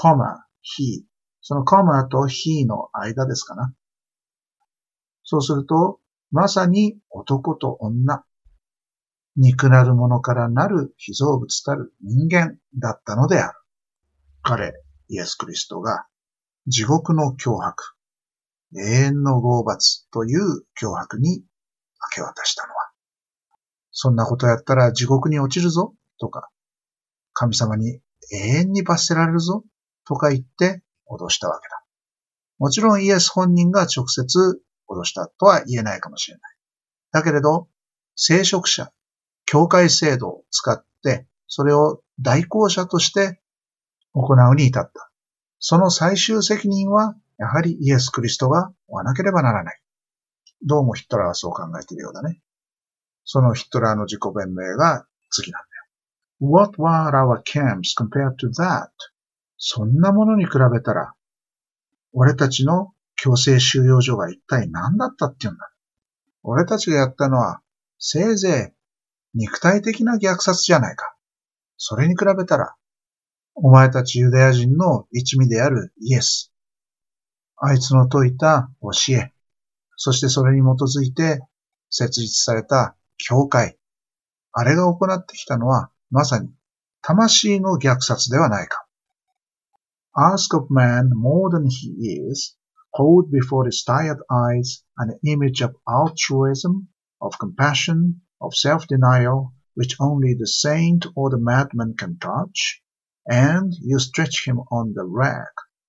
he。その comma と he の間ですかな。そうすると、まさに男と女。肉なるものからなる被造物たる人間だったのである。彼、イエス・クリストが地獄の脅迫、永遠の拷罰という脅迫に明け渡したのは、そんなことやったら地獄に落ちるぞとか、神様に永遠に罰せられるぞとか言って脅したわけだ。もちろんイエス本人が直接脅したとは言えないかもしれない。だけれど、聖職者、教会制度を使って、それを代行者として行うに至った。その最終責任は、やはりイエス・クリストが負わなければならない。どうもヒットラーはそう考えているようだね。そのヒットラーの自己弁明が次なんだよ。What were our camps compared to that? そんなものに比べたら、俺たちの強制収容所が一体何だったっていうんだ。俺たちがやったのは、せいぜい肉体的な虐殺じゃないか。それに比べたら、お前たちユダヤ人の一味であるイエス。あいつの説いた教え。そしてそれに基づいて設立された教会。あれが行ってきたのは、まさに魂の虐殺ではないか。Ask of man more than he is, hold before his tired eyes an image of altruism, of compassion, of self-denial, which only the saint or the madman can touch, and you stretch him on the rack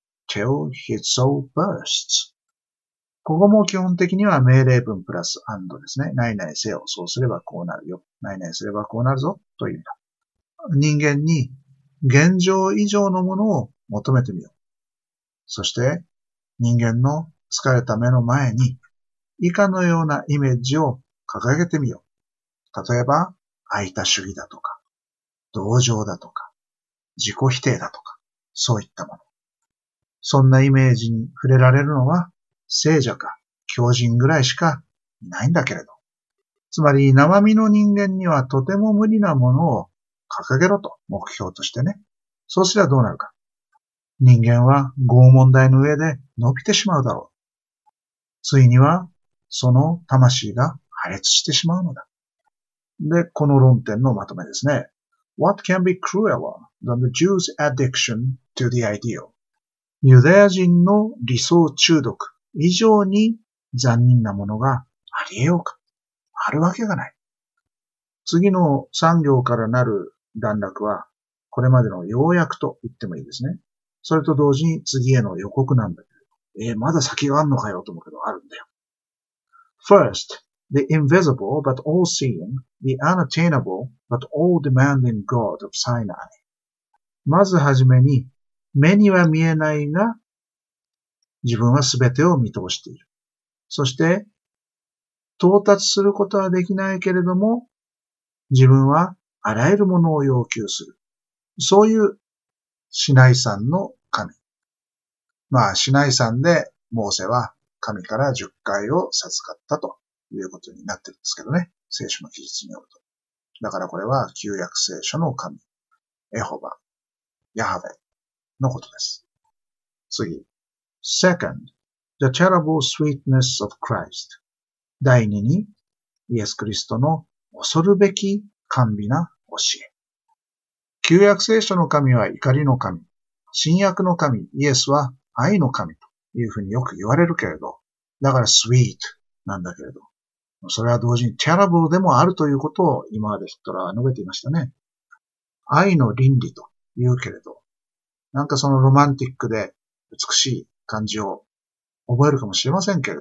till his soul bursts. ここも基本的には命令文プラス&ですね。何々せよ。そうすればこうなるよ。何々すればこうなるぞ。という意味だ。人間に現状以上のものを求めてみよう。そして人間の疲れた目の前に以下のようなイメージを掲げてみよう。例えば、愛多主義だとか、同情だとか、自己否定だとか、そういったもの。そんなイメージに触れられるのは聖者か狂人ぐらいしかいないんだけれど。つまり生身の人間にはとても無理なものを掲げろと目標としてね。そうすればどうなるか。人間は拷問台の上で伸びてしまうだろう。ついにはその魂が破裂してしまうのだ。で、この論点のまとめですね。What can be crueler than the Jews' addiction to the ideal? ユダヤ人の理想中毒以上に残忍なものがあり得ようか。あるわけがない。次の3行からなる段落は、これまでの要約と言ってもいいですね。それと同時に次への予告なんだけど、まだ先があるのかよと思うけど、あるんだよ。First, the invisible but all-seeing, the unattainable but all-demanding God of Sinai. まずはじめに、目には見えないが、自分はすべてを見通している。そして、到達することはできないけれども、自分はあらゆるものを要求する。そういうシナイ山の神。シナイ山でモーセは神から10回を授かったということになってるんですけどね。聖書の記述によると。だからこれは旧約聖書の神、エホバ、ヤハベのことです。次。Second, the terrible sweetness of Christ. 第2に、イエス・クリストの恐るべき甘美な教え。旧約聖書の神は怒りの神。新約の神、イエスは愛の神というふうによく言われるけれど、だから sweet なんだけれど、それは同時に terrible でもあるということを今までヒットラーは述べていましたね。愛の倫理と言うけれど、なんかそのロマンティックで美しい感じを覚えるかもしれませんけれど、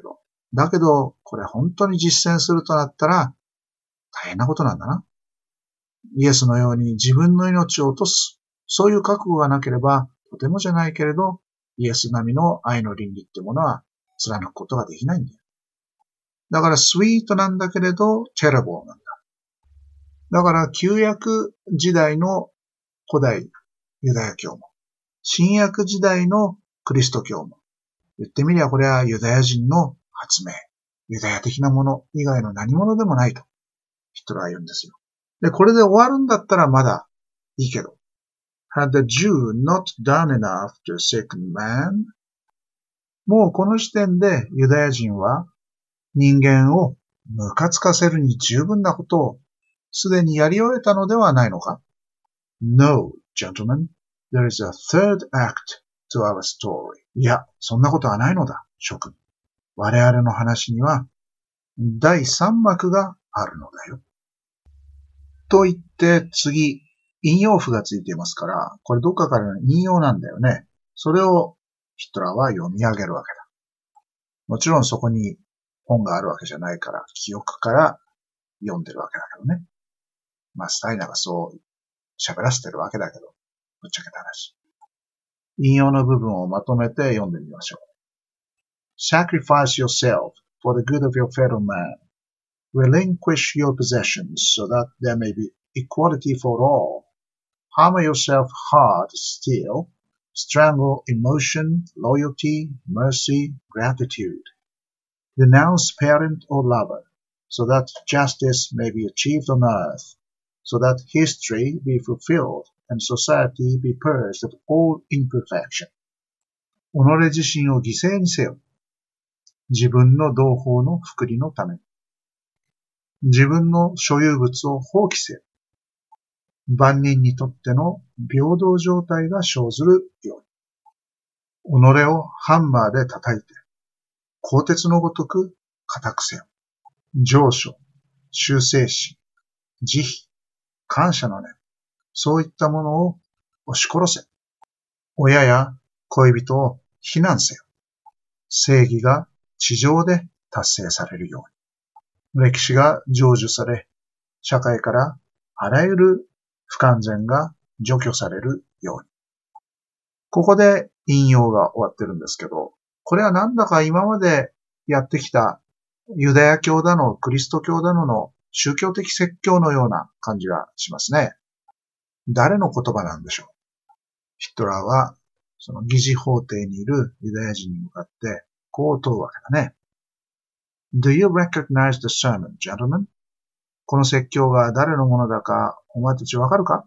だけど、これ本当に実践するとなったら大変なことなんだな。イエスのように自分の命を落とす。そういう覚悟がなければ、とてもじゃないけれど、イエス並みの愛の倫理ってものは貫くことができないんだよ。だからスイートなんだけれど、テレボーなんだ。だから旧約時代の古代ユダヤ教も、新約時代のクリスト教も、言ってみりゃこれはユダヤ人の発明、ユダヤ的なもの以外の何者でもないと、ヒトラーは言うんですよ。で、これで終わるんだったらまだいいけど、had the Jew not done enough to second man? もうこの時点でユダヤ人は人間をムカつかせるに十分なことをすでにやり終えたのではないのか？ No, gentlemen, there is a third act to our story. いや、そんなことはないのだ、諸君。我々の話には第三幕があるのだよ。と言って次、引用符がついていますから、これどっかからの引用なんだよね。それをヒトラーは読み上げるわけだ。もちろんそこに本があるわけじゃないから、記憶から読んでるわけだけどね。まあ、スタイナーがそう喋らせてるわけだけど、ぶっちゃけた話。引用の部分をまとめて読んでみましょう。Sacrifice yourself for the good of your fellow man.Relinquish your possessions so that there may be equality for all. Hammer yourself hard still. Strangle emotion, loyalty, mercy, gratitude. Denounce parent or lover so that justice may be achieved on earth, so that history be fulfilled and society be purged of all imperfection. 己自身を犠牲にせよ。自分の同胞の福利のために。自分の所有物を放棄せよ。万人にとっての平等状態が生ずるように。己をハンマーで叩いて、鋼鉄のごとく固くせよ。上書、忠誠心、慈悲、感謝の念、そういったものを押し殺せ。親や恋人を非難せよ。正義が地上で達成されるように。歴史が成就され、社会からあらゆる不完全が除去されるように。ここで引用が終わってるんですけど、これはなんだか今までやってきたユダヤ教だの、クリスト教だのの宗教的説教のような感じがしますね。誰の言葉なんでしょう。ヒトラーはその議事法廷にいるユダヤ人に向かってこう問うわけだね。Do you recognize the sermon, gentlemen? この説教が誰のものだかお前たちわかるか？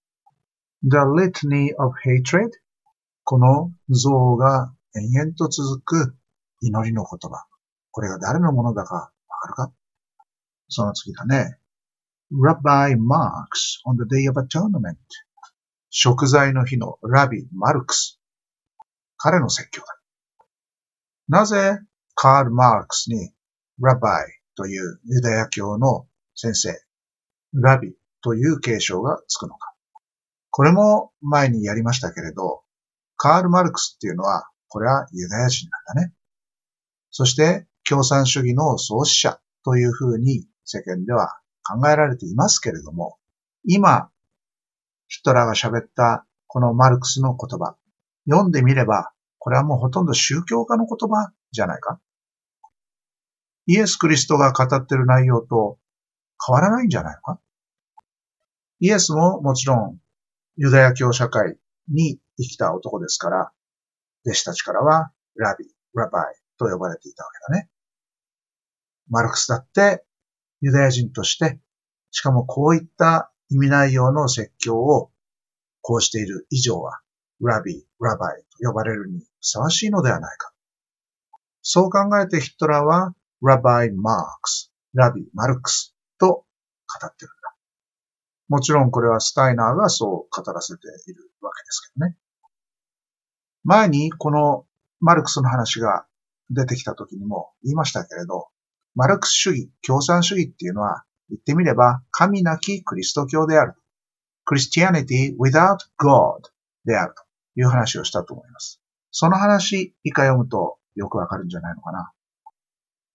The litany of hatred? この憎悪が延々と続く祈りの言葉。これが誰のものだかわかるか？その次だね。Rabbi Marx on the Day of Atonement. 贖罪の日のラビ・マルクス。彼の説教だ。なぜカール・マルクスにラバイというユダヤ教の先生、ラビという継承がつくのか。これも前にやりましたけれど、カール・マルクスっていうのは、これはユダヤ人なんだね。そして共産主義の創始者というふうに世間では考えられていますけれども、今、ヒトラーが喋ったこのマルクスの言葉、読んでみれば、これはもうほとんど宗教家の言葉じゃないか。イエス・キリストが語っている内容と変わらないんじゃないのか。イエスももちろんユダヤ教社会に生きた男ですから、弟子たちからはラビ、ラバイと呼ばれていたわけだね。マルクスだってユダヤ人として、しかもこういった意味内容の説教をこうしている以上は、ラビ、ラバイと呼ばれるにふさわしいのではないか。そう考えてヒトラーは、ラバイ・マークス、ラビ・マルクスと語ってるんだ。もちろんこれはスタイナーがそう語らせているわけですけどね。前にこのマルクスの話が出てきた時にも言いましたけれど、マルクス主義、共産主義っていうのは言ってみれば神なきクリスト教である。Christianity without God であるという話をしたと思います。その話以下読むとよくわかるんじゃないのかな。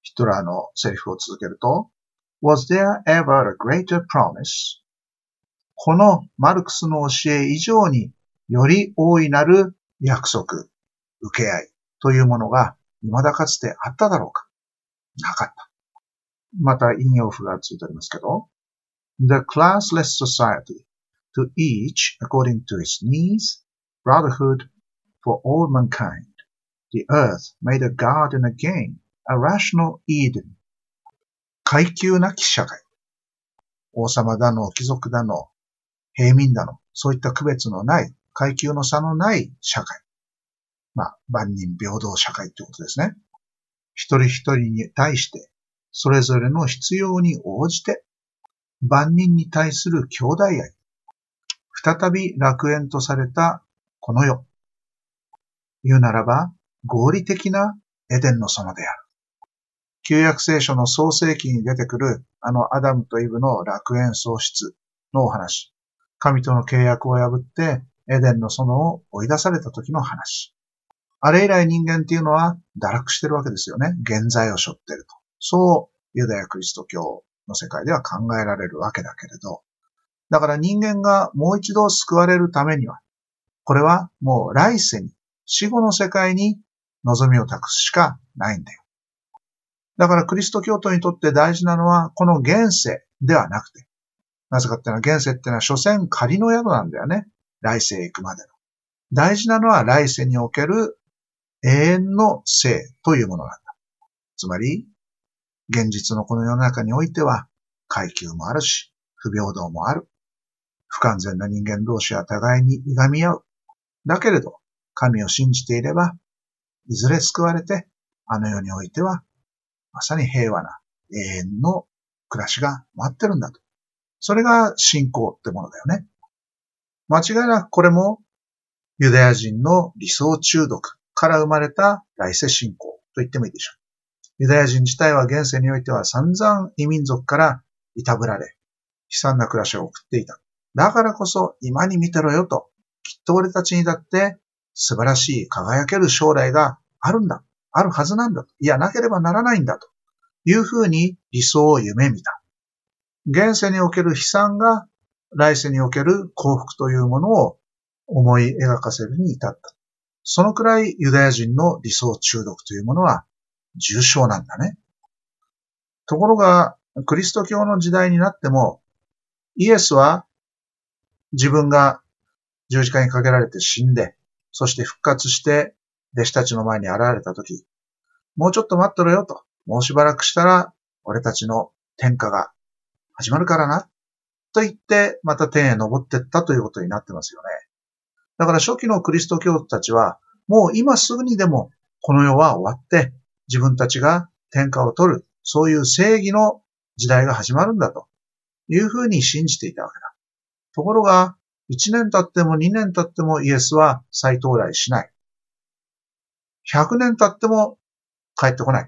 ヒトラーのセリフを続けると、Was there ever a greater promise? このマルクスの教え以上により大いなる約束、受け合いというものが未だかつてあっただろうか？なかった。また引用符がついておりますけど、The classless society, to each according to his needs, brotherhood for all mankind, the earth made a garden again, a rational Eden. 階級なき社会。王様だの、貴族だの、平民だの、そういった区別のない、階級の差のない社会。万人平等社会ということですね。一人一人に対して、それぞれの必要に応じて、万人に対する兄弟愛。再び楽園とされたこの世。言うならば、合理的なエデンの園である。旧約聖書の創世記に出てくるアダムとイブの楽園喪失のお話。神との契約を破ってエデンの園を追い出された時の話。あれ以来人間っていうのは堕落してるわけですよね。現在を背負っていると。そうユダヤクリスト教の世界では考えられるわけだけれど。だから人間がもう一度救われるためには、これはもう来世に、死後の世界に望みを託すしかないんだよ。だからクリスト教徒にとって大事なのはこの現世ではなくて、なぜかっていうのは現世っていうのは所詮仮の宿なんだよね。来世へ行くまでの。大事なのは来世における永遠の生というものなんだ。つまり、現実のこの世の中においては階級もあるし、不平等もある。不完全な人間同士は互いにいがみ合う。だけれど、神を信じていれば、いずれ救われて、あの世においては、まさに平和な永遠の暮らしが待ってるんだと。それが信仰ってものだよね。間違いなくこれもユダヤ人の理想中毒から生まれた来世信仰と言ってもいいでしょう。ユダヤ人自体は現世においては散々異民族からいたぶられ、悲惨な暮らしを送っていた。だからこそ今に見てろよと、きっと俺たちにだって素晴らしい輝ける将来があるんだ。あるはずなんだと。いや、なければならないんだというふうに理想を夢見た。現世における悲惨が来世における幸福というものを思い描かせるに至った。そのくらいユダヤ人の理想中毒というものは重症なんだね。ところが、クリスト教の時代になっても、イエスは自分が十字架にかけられて死んで、そして復活して弟子たちの前に現れたとき、もうちょっと待ってろよと、もうしばらくしたら俺たちの天下が始まるからな、と言ってまた天へ昇っていったということになってますよね。だから初期のクリスト教徒たちは、もう今すぐにでもこの世は終わって、自分たちが天下を取る、そういう正義の時代が始まるんだというふうに信じていたわけだ。ところが、1年経っても2年経ってもイエスは再到来しない。100年経っても帰ってこない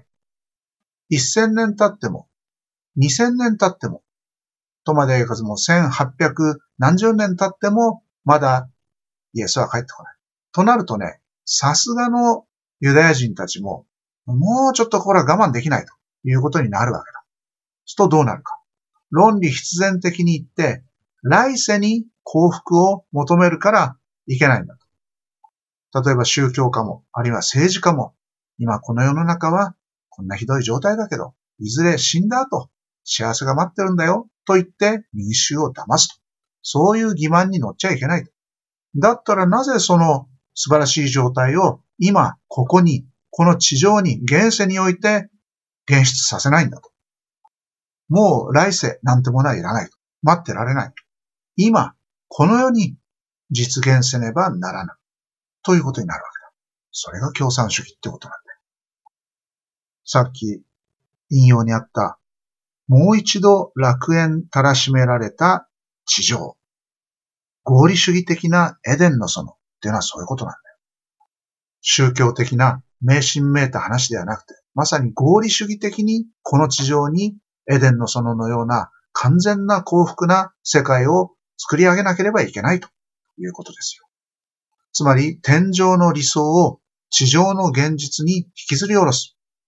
。1000年経っても、2000年経っても、とまでいかずも1800何十年経っても、まだイエスは帰ってこない。となるとね、さすがのユダヤ人たちも、もうちょっとこれは我慢できないということになるわけだ。そうするとどうなるか。論理必然的に言って、来世に幸福を求めるからいけないんだと。例えば宗教家も、あるいは政治家も、今この世の中はこんなひどい状態だけど、いずれ死んだ後、幸せが待ってるんだよ、と言って民衆を騙すと。そういう欺瞞に乗っちゃいけないと。だったらなぜその素晴らしい状態を今、ここに、この地上に、現世において現出させないんだと。もう来世なんてものはいらないと。待ってられない。今、この世に実現せねばならない。ということになるわけだ。それが共産主義ってことなんだよ。さっき引用にあった、もう一度楽園たらしめられた地上。合理主義的なエデンの園っていうのはそういうことなんだよ。宗教的な迷信めいた話ではなくて、まさに合理主義的にこの地上にエデンの園のような完全な幸福な世界を作り上げなければいけないということですよ。つまり天上の理想を地上の現実に引きずり下ろす。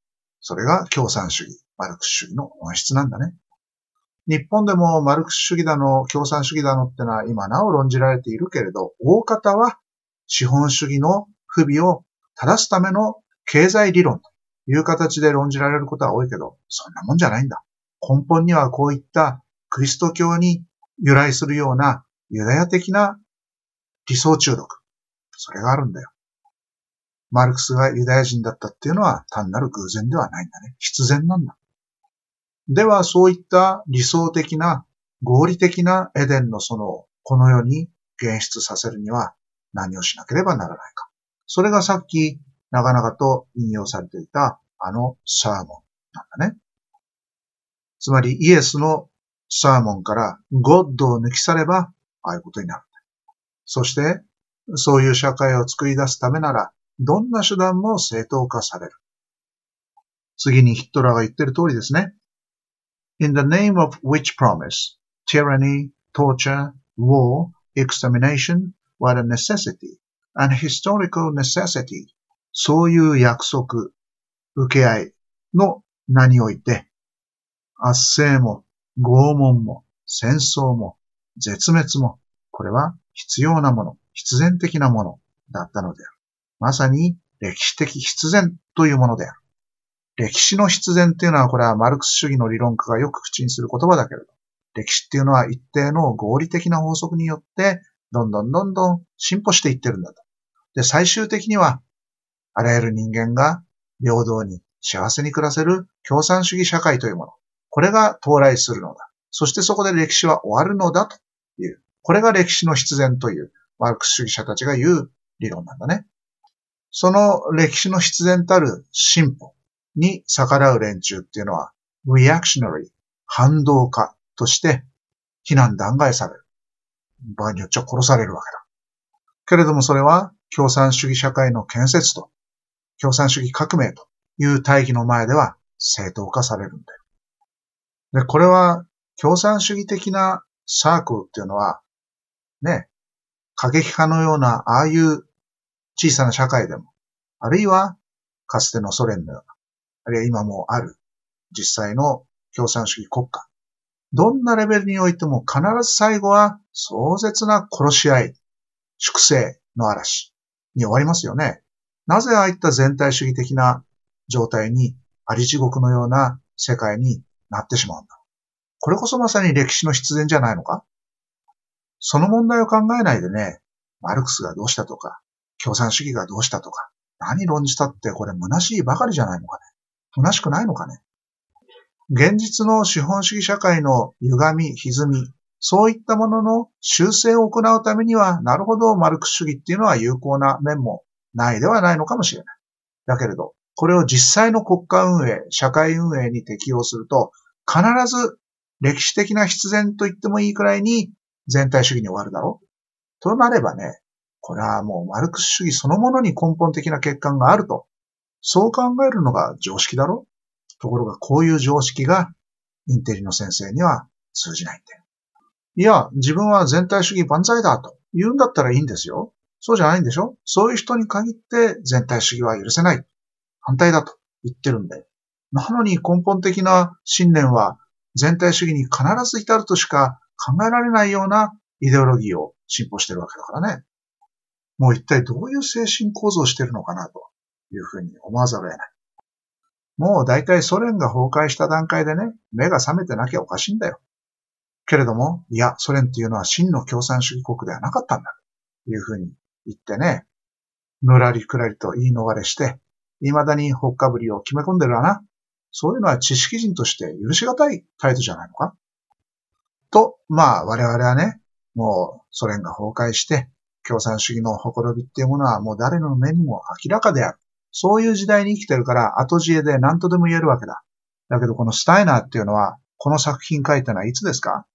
それが共産主義、マルクス主義の本質なんだね。日本でもマルクス主義だの、共産主義だのってのは今なお論じられているけれど、大方は資本主義の不備を正すための経済理論という形で論じられることは多いけど、そんなもんじゃないんだ。根本にはこういったキリスト教に由来するようなユダヤ的な理想中毒。それがあるんだよ。マルクスがユダヤ人だったっていうのは単なる偶然ではないんだね。必然なんだ。ではそういった理想的な合理的なエデンの園をこの世に現出させるには何をしなければならないか。それがさっき長々と引用されていたあのサーモンなんだね。つまりイエスのサーモンからゴッドを抜き去ればああいうことになる。そしてそういう社会を作り出すためならどんな手段も正当化される。次にヒットラーが言ってる通りですね。In the name of which promise, tyranny, torture, war, extermination were a necessity, an historical necessity. そういう約束、受け合いの名において、圧政も拷問も戦争も絶滅も、これは必要なもの、必然的なものだったのである。まさに歴史的必然というものである。歴史の必然っていうのはこれはマルクス主義の理論家がよく口にする言葉だけれど、歴史っていうのは一定の合理的な法則によってどんどん進歩していってるんだと。で、最終的にはあらゆる人間が平等に幸せに暮らせる共産主義社会というもの。これが到来するのだ。そしてそこで歴史は終わるのだという。これが歴史の必然というマルクス主義者たちが言う理論なんだね。その歴史の必然たる進歩に逆らう連中っていうのは、reactionary、反動化として非難弾劾される。場合によっちゃ殺されるわけだ。けれどもそれは共産主義社会の建設と共産主義革命という大義の前では正当化されるんだよ。で、これは共産主義的なサークルっていうのは、ね、過激派のようなああいう小さな社会でも、あるいはかつてのソ連のような、あるいは今もある実際の共産主義国家。どんなレベルにおいても必ず最後は壮絶な殺し合い、粛清の嵐に終わりますよね。なぜああいった全体主義的な状態にあり地獄のような世界になってしまうんだ。これこそまさに歴史の必然じゃないのか？その問題を考えないでね、マルクスがどうしたとか、共産主義がどうしたとか、何論じたってこれ虚しいばかりじゃないのかね。虚しくないのかね。現実の資本主義社会の歪み、歪み、そういったものの修正を行うためには、なるほどマルクス主義っていうのは有効な面もないではないのかもしれない。だけれど、これを実際の国家運営、社会運営に適用すると、必ず歴史的な必然と言ってもいいくらいに全体主義に終わるだろう。となればね、これはもうマルクス主義そのものに根本的な欠陥があると、そう考えるのが常識だろう。ところがこういう常識がインテリの先生には通じないんだよ。いや、自分は全体主義万歳だと言うんだったらいいんですよ。そうじゃないんでしょ？そういう人に限って全体主義は許せない。反対だと言ってるんで。なのに根本的な信念は全体主義に必ず至るとしか考えられないようなイデオロギーを信奉してるわけだからね。もう一体どういう精神構造をしてるのかなというふうに思わざるを得ない。もう大体ソ連が崩壊した段階でね、目が覚めてなきゃおかしいんだよ。けれども、いや、ソ連っていうのは真の共産主義国ではなかったんだ。というふうに言ってね、ぬらりくらりと言い逃れして、未だにほっかぶりを決め込んでるわな。そういうのは知識人として許しがたい態度じゃないのかと、まあ我々はね、もうソ連が崩壊して、共産主義のほころびっていうものはもう誰の目にも明らかである。そういう時代に生きてるから後知恵で何とでも言えるわけだ。だけどこのスタイナーっていうのは、この作品書いたのはいつですか？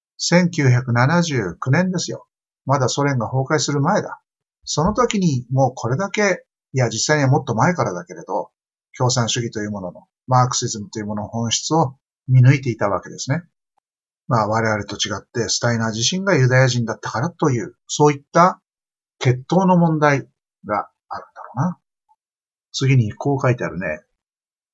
1979 年ですよ。まだソ連が崩壊する前だ。その時にもうこれだけ、いや実際にはもっと前からだけれど、共産主義というものの、マークシズムというものの本質を見抜いていたわけですね。まあ我々と違ってスタイナー自身がユダヤ人だったからという、そういった血統の問題があるんだろうな。次にこう書いてあるね。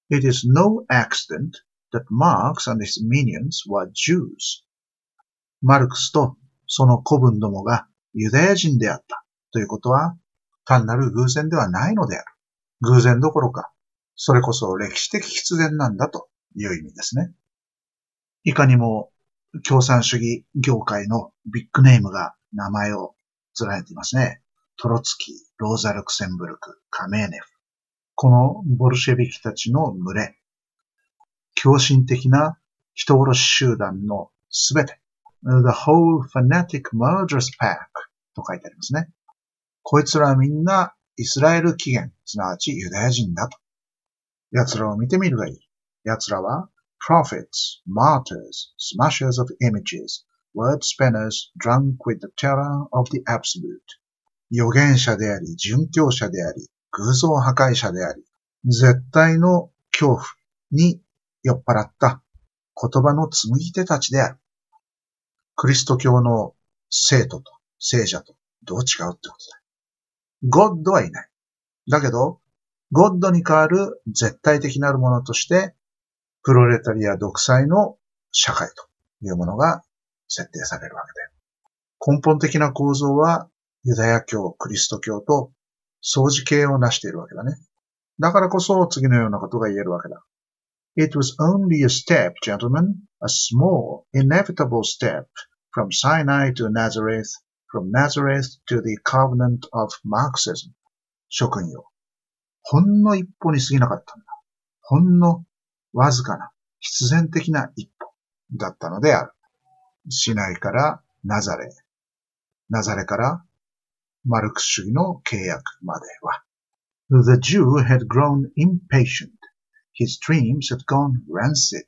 It is no accident that Marx and his minions were Jews. マルクスとその子分どもがユダヤ人であったということは単なる偶然ではないのである。偶然どころか、それこそ歴史的必然なんだという意味ですね。いかにも共産主義業界のビッグネームが名前を連ねていますね。トロツキー、ローザ・ルクセンブルク、カメーネフ。このボルシェビキたちの群れ、狂信的な人殺し集団のすべて、The whole fanatic murderous pack と書いてありますね。こいつらはみんなイスラエル起源、すなわちユダヤ人だと。奴らを見てみるがいい。奴らは prophets, martyrs, smashers of images, word spanners, drunk with the terror of the absolute. 預言者であり、殉教者であり、偶像破壊者であり、絶対の恐怖に酔っ払った言葉の紡ぎ手たちである。クリスト教の聖徒と聖者とどう違うってことだ。ゴッドはいない。だけど、ゴッドに代わる絶対的なるものとして、プロレタリア独裁の社会というものが設定されるわけで。根本的な構造はユダヤ教、クリスト教と相似形を成しているわけだね。だからこそ次のようなことが言えるわけだ。It was only a step, gentlemen, a small, inevitable step from Sinai to Nazareth, from Nazareth to the covenant of Marxism. 諸君よ。ほんの一歩に過ぎなかったんだ。ほんのわずかな必然的な一歩だったのである。シナイからナザレ、ナザレからマルクス主義の契約までは。The Jew had grown impatient. His dreams had gone rancid.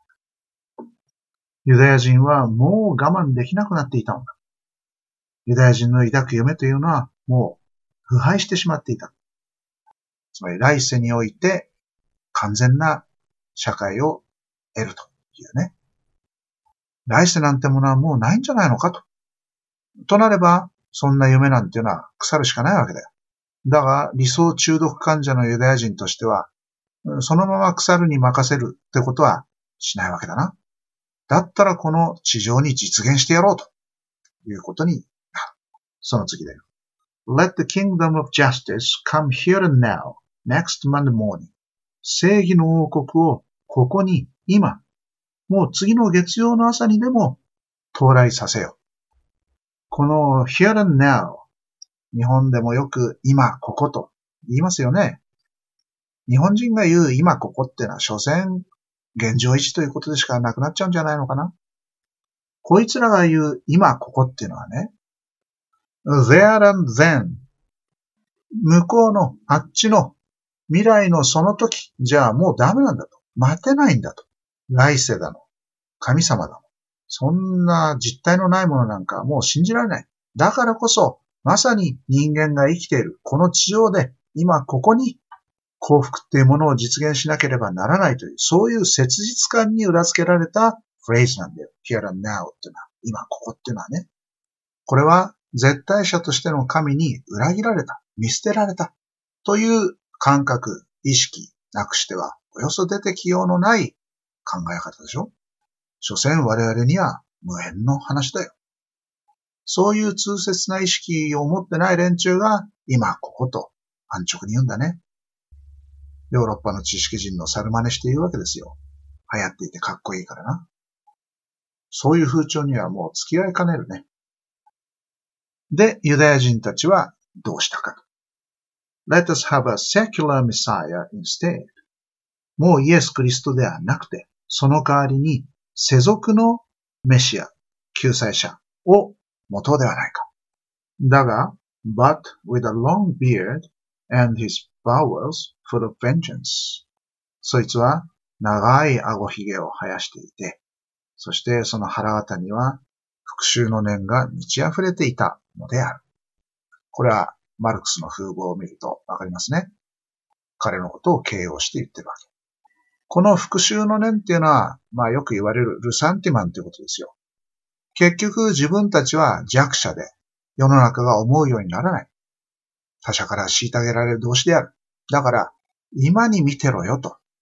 ユダヤ人はもう我慢できなくなっていたのだ。ユダヤ人の抱く夢というのはもう腐敗してしまっていた。つまり来世において完全な社会を得るというね。来世なんてものはもうないんじゃないのかと。となれば、そんな夢なんていうのは腐るしかないわけだよ。だが、理想中毒患者のユダヤ人としては、そのまま腐るに任せるってことはしないわけだな。だったらこの地上に実現してやろうということになる。その次だよ。Let the kingdom of justice come here and now, next Monday morning. 正義の王国をここに今、もう次の月曜の朝にでも到来させよ。この here and now、日本でもよく今ここと言いますよね。日本人が言う今ここってのは所詮現状維持ということでしかなくなっちゃうんじゃないのかな。こいつらが言う今ここっていうのはね、there and then、向こうのあっちの未来のその時、じゃあもうダメなんだと。待てないんだと。来世だの。神様だの。そんな実体のないものなんかもう信じられない。だからこそ、まさに人間が生きているこの地上で、今ここに幸福っていうものを実現しなければならないという、そういう切実感に裏付けられたフレーズなんだよ。here and now っていうのは、今ここっていうのはね。これは絶対者としての神に裏切られた、見捨てられたという感覚、意識なくしては、およそ出てきようのない考え方でしょ。所詮我々には無縁の話だよ。そういう痛切な意識を持ってない連中が今ここと安直に言うんだね。ヨーロッパの知識人の猿真似して言うわけですよ。流行っていてかっこいいからな。そういう風潮にはもう付き合いかねるね。で、ユダヤ人たちはどうしたかと。Let us have a secular Messiah instead. もうイエス・クリストではなくて、その代わりに世俗のメシア、救済者を持とうではないか。だが、but with a long beard and his bowels full of vengeance. そいつは長い顎ひげを生やしていて、そしてその腹渡には復讐の念が満ち溢れていたのである。これはマルクスの風貌を見るとわかりますね。彼のことを形容して言ってるわけ。この復讐の念っていうのは、よく言われるルサンティマンということですよ。結局自分たちは弱者で世の中が思うようにならない。他者から虐げられる同士である。だから今に見てろよと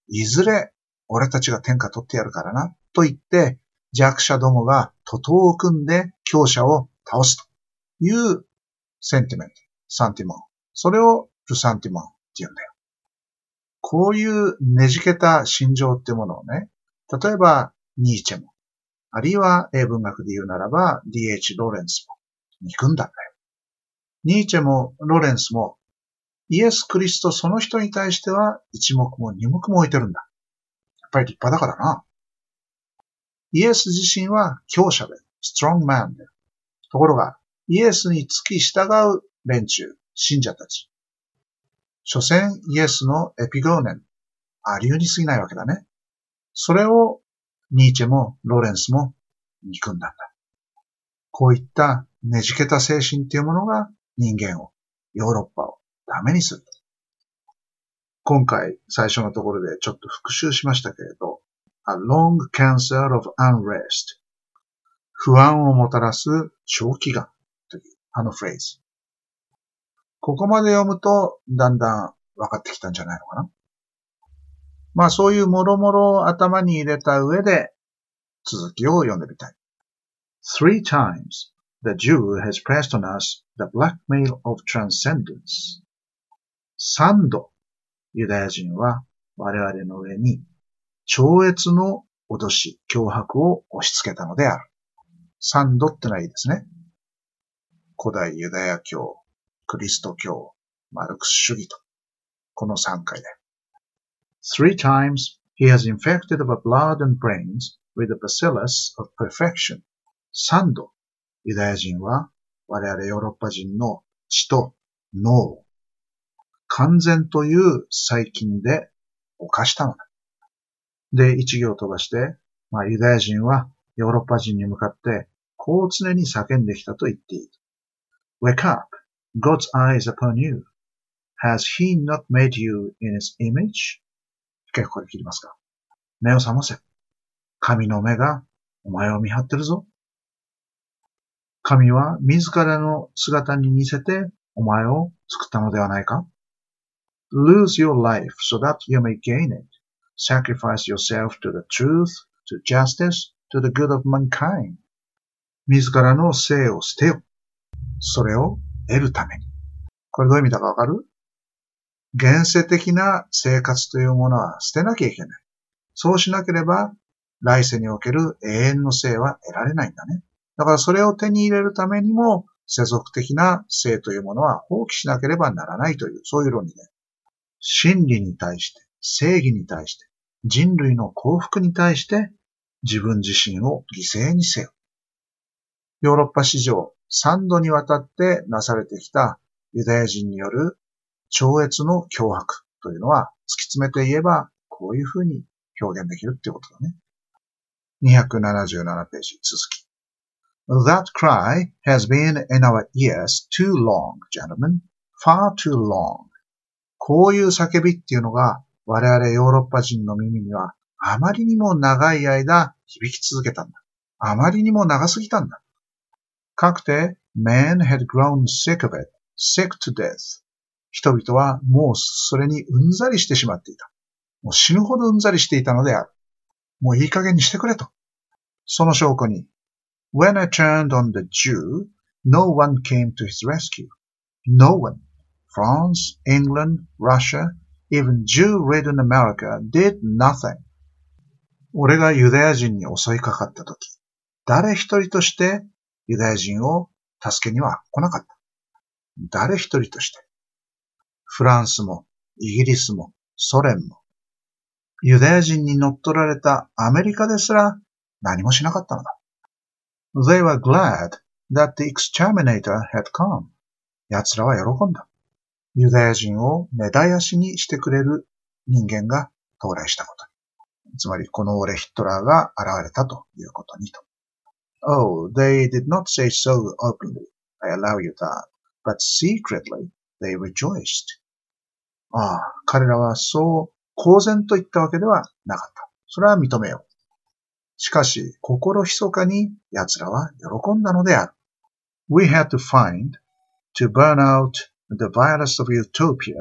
いずれ俺たちが天下取ってやるからな、と言って、弱者どもが徒党を組んで強者を倒すというセンティメント、サンティモン。それをルサンティモンって言うんだよ。こういうねじけた心情っていうものをね、例えばニーチェも、あるいは英文学で言うならば D.H. ローレンスも憎んだんだよ。ニーチェもローレンスもイエス・クリストその人に対しては一目も二目も置いてるんだ。やっぱり立派だからな。イエス自身は強者で、ストロングマンで。ところが、イエスに付き従う連中、信者たち。所詮イエスのエピゴーネン、ありうに過ぎないわけだね。それをニーチェもローレンスも憎んだんだ。こういったねじけた精神っていうものが人間を、ヨーロッパをダメにする。今回最初のところでちょっと復習しましたけれど、A long cancer of unrest 不安をもたらす長期がんというあのフレーズ。ここまで読むとだんだん分かってきたんじゃないのかな。まあそういうもろもろを頭に入れた上で続きを読んでみたい。Three times the Jew has pressed on us the blackmail of transcendence. 3度ユダヤ人は我々の上に超越の脅し、脅迫を押し付けたのである。3度ってのはいいですね。古代ユダヤ教、クリスト教、マルクス主義と、この3回で。Three times he has infected our blood and brains with the bacillus of perfection. 3度、ユダヤ人は我々ヨーロッパ人の血と脳を完全という細菌で侵したのだ。で、一行飛ばして、ユダヤ人はヨーロッパ人に向かって、こう常に叫んできたと言っている。Wake up, God's eye is upon you. Has he not made you in his image? 結構これ切りますか。目を覚ませ。神の目がお前を見張ってるぞ。神は自らの姿に似せてお前を作ったのではないか。Lose your life so that you may gain it.Sacrifice yourself to the truth, to justice, to the good of mankind. 自らの生を捨てよ。それを得るために。これどういう意味だかわかる？現世的な生活というものは捨てなきゃいけない。そうしなければ、来世における永遠の生は得られないんだね。だからそれを手に入れるためにも、世俗的な生というものは放棄しなければならないという、そういう論理で。真理に対して、正義に対して、人類の幸福に対して自分自身を犠牲にせよ。ヨーロッパ史上3度にわたってなされてきたユダヤ人による超越の脅迫というのは突き詰めて言えばこういうふうに表現できるっていうことだね。277ページ続き。That cry has been in our ears too long, gentlemen, far too long. こういう叫びっていうのが我々ヨーロッパ人の耳にはあまりにも長い間響き続けたんだ。あまりにも長すぎたんだ。かくて Man had grown sick of it, sick to death. 人々はもうそれにうんざりしてしまっていた。もう死ぬほどうんざりしていたのである。もういい加減にしてくれと。その証拠に When I turned on the Jew, no one came to his rescue. No one.France, England, Russia, even Jew-ridden America did nothing. 俺がユダヤ人に襲いかかったとき、誰一人としてユダヤ人を助けには来なかった。誰一人として。フランスも、イギリスも、ソ連も、ユダヤ人に乗っ取られたアメリカですら何もしなかったのだ。They were glad that the exterminator had come. 奴らは喜んだ。ユダヤ人を根絶やしにしてくれる人間が到来したことに。つまり、この俺ヒトラーが現れたということにと。Oh, they did not say so openly, I allow you that, but secretly they rejoiced. ああ、彼らはそう公然と言ったわけではなかった。それは認めよう。しかし、心密かに奴らは喜んだのである。We had to find, to burn out the virus of utopia,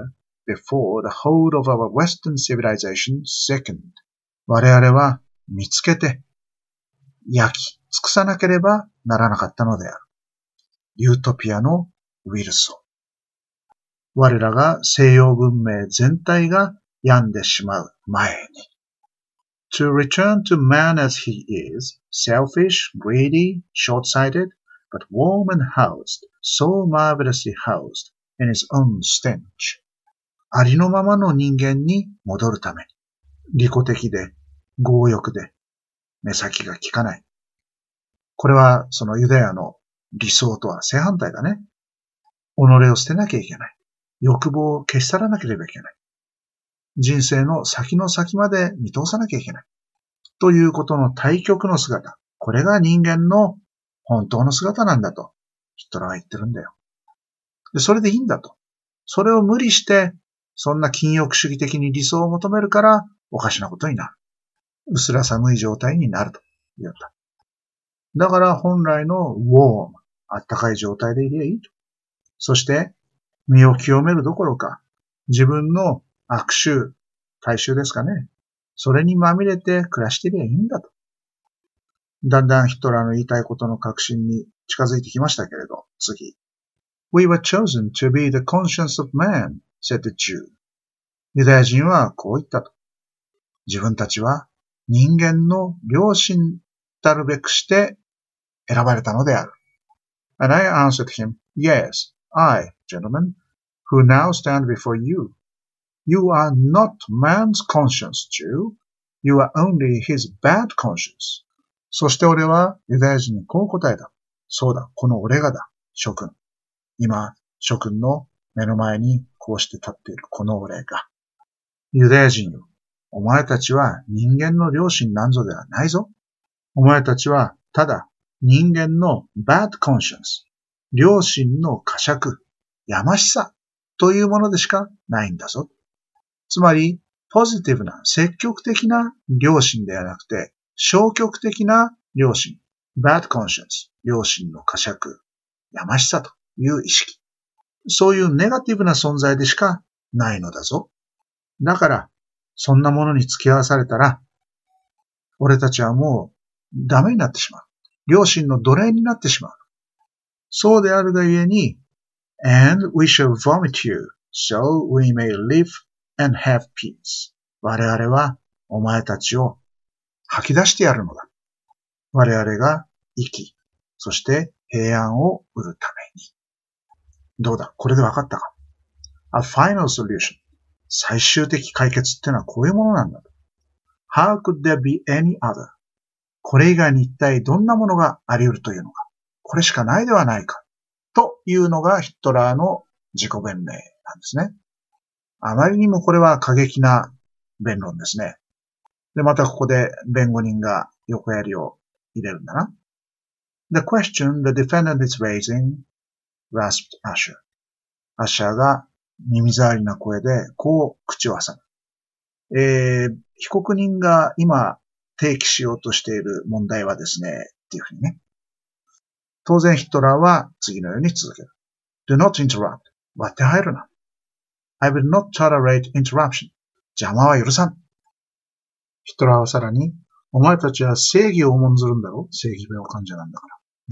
before the whole of our Western civilization sickened. 我々は見つけて焼き尽くさなければならなかったのである。ユートピアのウイルスを。我らが西洋文明全体が病んでしまう前に。To return to man as he is, selfish, greedy, short-sighted, but warm and housed, so marvelously housed in his own stench. ありのままの人間に戻るために、利己的で、強欲で、目先が利かない。これはそのユダヤの理想とは正反対だね。己を捨てなきゃいけない。欲望を消し去らなければいけない。人生の先の先まで見通さなきゃいけない。ということの対極の姿。これが人間の本当の姿なんだと、ヒトラーは言ってるんだよ。で、それでいいんだと。それを無理して、そんな禁欲主義的に理想を求めるから、おかしなことになる。薄ら寒い状態になると言うんだ。だから本来のwarm、あったかい状態でいればいいと。そして、身を清めるどころか、自分の悪臭、体臭ですかね。それにまみれて暮らしていればいいんだと。だんだんヒトラーの言いたいことの確信に近づいてきましたけれど、次。We were chosen to be the conscience of man, said the Jew. ユダヤ人はこう言ったと。自分たちは人間の良心たるべくして選ばれたのである。And I answered him, Yes, I, gentlemen, who now stand before you. You are not man's conscience, Jew. You are only his bad conscience. そして俺はユダヤ人にこう答えた。そうだ、この俺がだ、諸君。今、諸君の目の前にこうして立っているこの俺が。ユダヤ人よ、お前たちは人間の良心なんぞではないぞ。お前たちはただ人間の bad conscience、良心の呵責、やましさというものでしかないんだぞ。つまり、ポジティブな積極的な良心ではなくて、消極的な良心、bad conscience、良心の呵責、やましさという意識。そういうネガティブな存在でしかないのだぞ。だから、そんなものに付き合わされたら、俺たちはもうダメになってしまう。良心の奴隷になってしまう。そうであるがゆえに、and we shall vomit you, so we may live and have peace. 我々はお前たちを吐き出してやるのだ。我々が生き、そして平安を得るために。どうだ、これで分かったか。A final solution. 最終的解決ってのはこういうものなんだ。How could there be any other? これ以外に一体どんなものがあり得るというのか。これしかないではないか。というのがヒトラーの自己弁明なんですね。あまりにもこれは過激な弁論ですね。で、またここで弁護人が横槍を入れるんだな。The question the defendant is raising, rasped Usher. アッシャーが耳障りな声でこう口を挟む。被告人が今提起しようとしている問題はですね、っていうふうにね。当然ヒトラーは次のように続ける。Do not interrupt. 割って入るな。I will not tolerate interruption. 邪魔は許さん。ヒトラーはさらに、お前たちは正義を重んずるんだろ？正義病患者なんだから。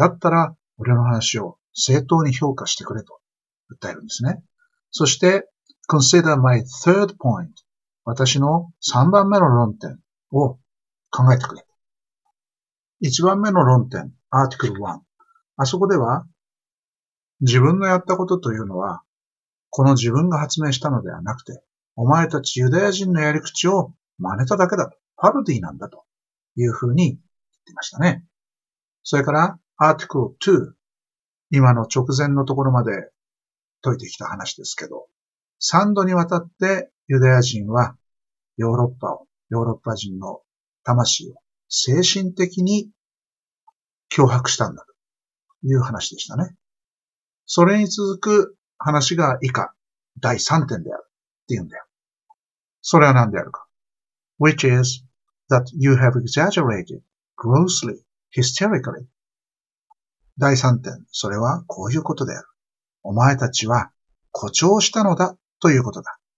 だったら、俺の話を正当に評価してくれと訴えるんですね。そして、consider my third point. 私の3番目の論点を考えてくれ。1番目の論点、Article 1。あそこでは、自分のやったことというのは、この自分が発明したのではなくて、お前たちユダヤ人のやり口を真似ただけだと。パロディなんだというふうに言ってましたね。それから、Article 2。今の直前のところまで解いてきた話ですけど、3度にわたってユダヤ人はヨーロッパ人の魂を精神的に脅迫したんだという話でしたね。それに続く話が以下、第3点であるっていうんだよ。それは何であるか。Which is that you have exaggerated, grossly, hysterically. 第3点、それはこういうことである。お前たちは誇張したのだということだ。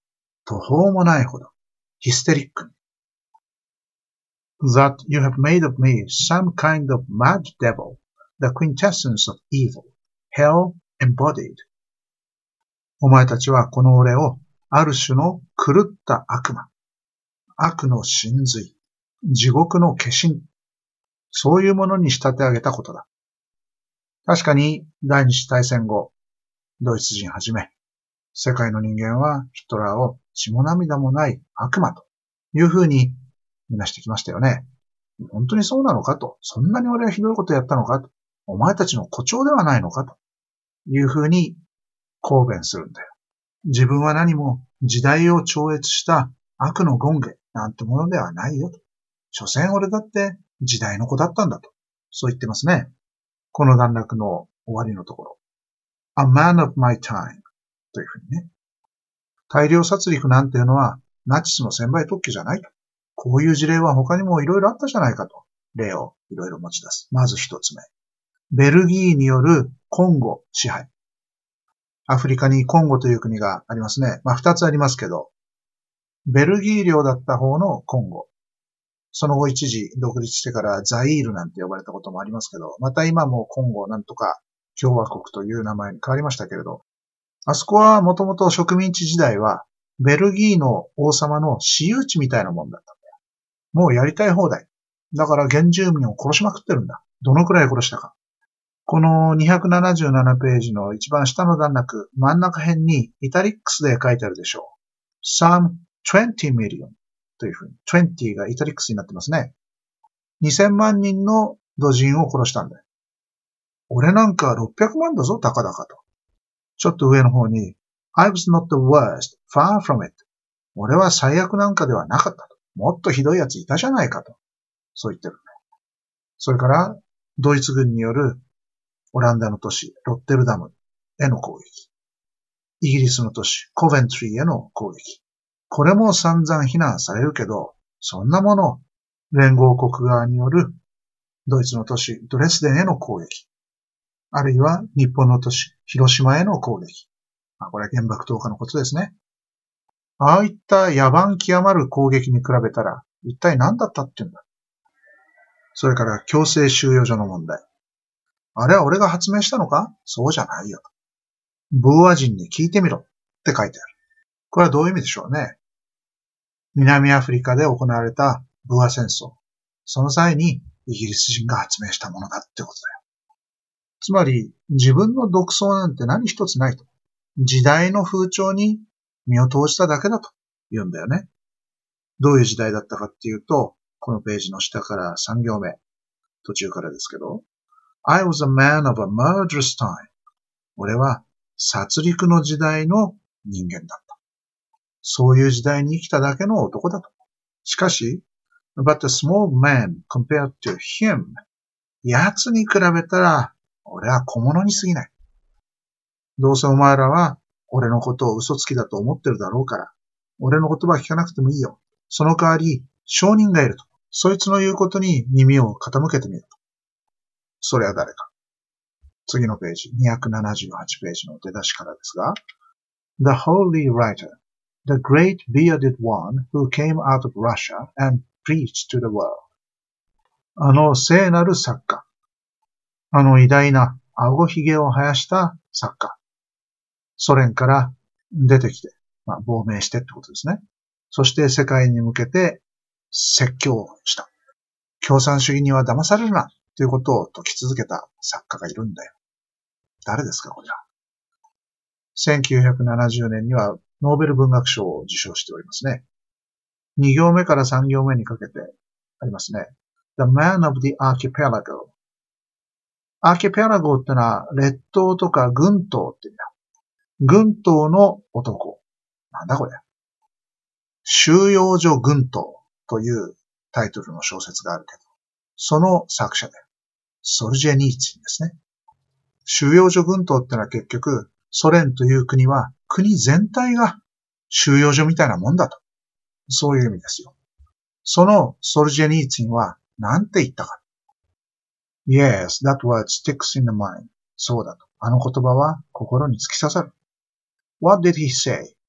途方もないほど、ヒステリックに。That you have made of me some kind of mad devil, the quintessence of evil, hell embodied. お前たちはこの俺をある種の狂った悪魔、悪の真髄、地獄の化身、そういうものに仕立て上げたことだ。確かに第二次大戦後、ドイツ人はじめ、世界の人間はヒトラーを血も涙もない悪魔というふうにみなしてきましたよね。本当にそうなのかと、そんなに俺はひどいことやったのかと、お前たちの誇張ではないのかというふうに抗弁するんだよ。自分は何も時代を超越した悪の権化なんてものではないよと。所詮俺だって時代の子だったんだと。そう言ってますね。この段落の終わりのところ。A man of my time というふうにね。大量殺戮なんていうのはナチスの専売特許じゃないと。こういう事例は他にもいろいろあったじゃないかと。例をいろいろ持ち出す。まず一つ目。ベルギーによるコンゴ支配。アフリカにコンゴという国がありますね。二つありますけど、ベルギー領だった方のコンゴ。その後一時独立してからザイールなんて呼ばれたこともありますけど、また今もコンゴなんとか共和国という名前に変わりましたけれど、あそこはもともと植民地時代はベルギーの王様の私有地みたいなもんだったんだよ。もうやりたい放題。だから原住民を殺しまくってるんだ。どのくらい殺したか。この277ページの一番下の段落、真ん中辺にイタリックスで書いてあるでしょう。some 20 million というふうに、20がイタリックスになってますね。2000万人の土人を殺したんだよ。俺なんか600万だぞ、たかだかと。ちょっと上の方に、I was not the worst, far from it. 俺は最悪なんかではなかったと。もっとひどいやついたじゃないかと。そう言ってるね。それから、ドイツ軍によるオランダの都市、ロッテルダムへの攻撃。イギリスの都市、コベントリーへの攻撃。これも散々非難されるけど、そんなもの、連合国側によるドイツの都市、ドレスデンへの攻撃。あるいは日本の都市、広島への攻撃。これは原爆投下のことですね。ああいった野蛮極まる攻撃に比べたら、一体何だったっていうんだ。それから強制収容所の問題。あれは俺が発明したのか？そうじゃないよ。ブーア人に聞いてみろって書いてある。これはどういう意味でしょうね。南アフリカで行われたブーア戦争。その際にイギリス人が発明したものだってことだよ。つまり自分の独創なんて何一つないと。時代の風潮に身を投じただけだと言うんだよね。どういう時代だったかっていうと、このページの下から3行目、途中からですけど、I was a man of a murderous time. 俺は殺戮の時代の人間だった。そういう時代に生きただけの男だと。しかし、but a small man compared to him. 奴に比べたら、俺は小物に過ぎない。どうせお前らは、俺のことを嘘つきだと思ってるだろうから、俺の言葉聞かなくてもいいよ。その代わり、証人がいると。そいつの言うことに耳を傾けてみると。それは誰か。次のページ、278ページの出だしからですが、The holy writer, the great bearded one who came out of Russia and preached to the world. あの聖なる作家。あの偉大な顎ひげを生やした作家。ソ連から出てきて、亡命してってことですね。そして世界に向けて説教した。共産主義には騙されるなということを説き続けた作家がいるんだよ。誰ですか、これは。1970年にはノーベル文学賞を受賞しておりますね。2行目から3行目にかけてありますね。The man of the archipelago。アーキペラゴってのは列島とか群島って意味だ。群島の男。なんだこれ。収容所群島というタイトルの小説があるけど、その作者で、ソルジェニーツィンですね。収容所群島ってのは結局、ソ連という国は国全体が収容所みたいなもんだと。そういう意味ですよ。そのソルジェニーツィンは何て言ったか。Yes, that word sticks in the mind. そうだと。あの言葉は心に突き刺さる。What did he say?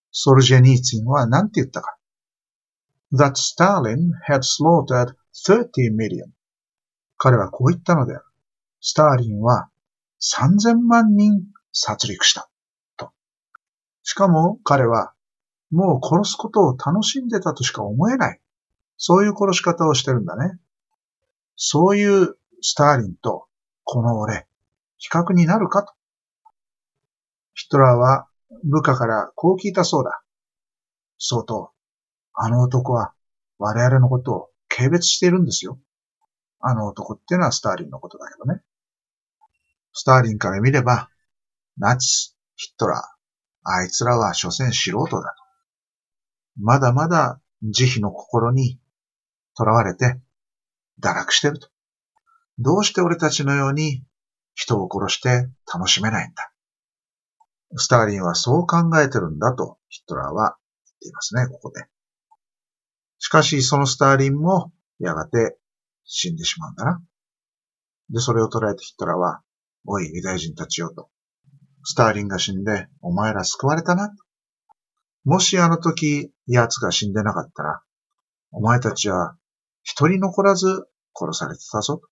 ソルジェニーツィンは何て言ったか。That Stalin had slaughtered 30 million. 彼はこう言ったのである。スターリンは3000万人殺戮した。と。しかも彼はもう殺すことを楽しんでたとしか思えない。そういう殺し方をしてるんだね。そういうスターリンとこの俺、比較になるかと。ヒトラーは部下からこう聞いたそうだ。そうと、あの男は我々のことを軽蔑しているんですよ。あの男っていうのはスターリンのことだけどね。スターリンから見れば、ナチス、ヒトラー、あいつらは所詮素人だと。まだまだ慈悲の心に囚われて堕落してると。どうして俺たちのように人を殺して楽しめないんだ。スターリンはそう考えてるんだとヒトラーは言っていますね、ここで。しかしそのスターリンもやがて死んでしまうんだな。で、それを捉えてヒトラーは、おいユダヤ人たちよと。スターリンが死んでお前ら救われたな。もしあの時奴が死んでなかったら、お前たちは一人残らず殺されてたぞ。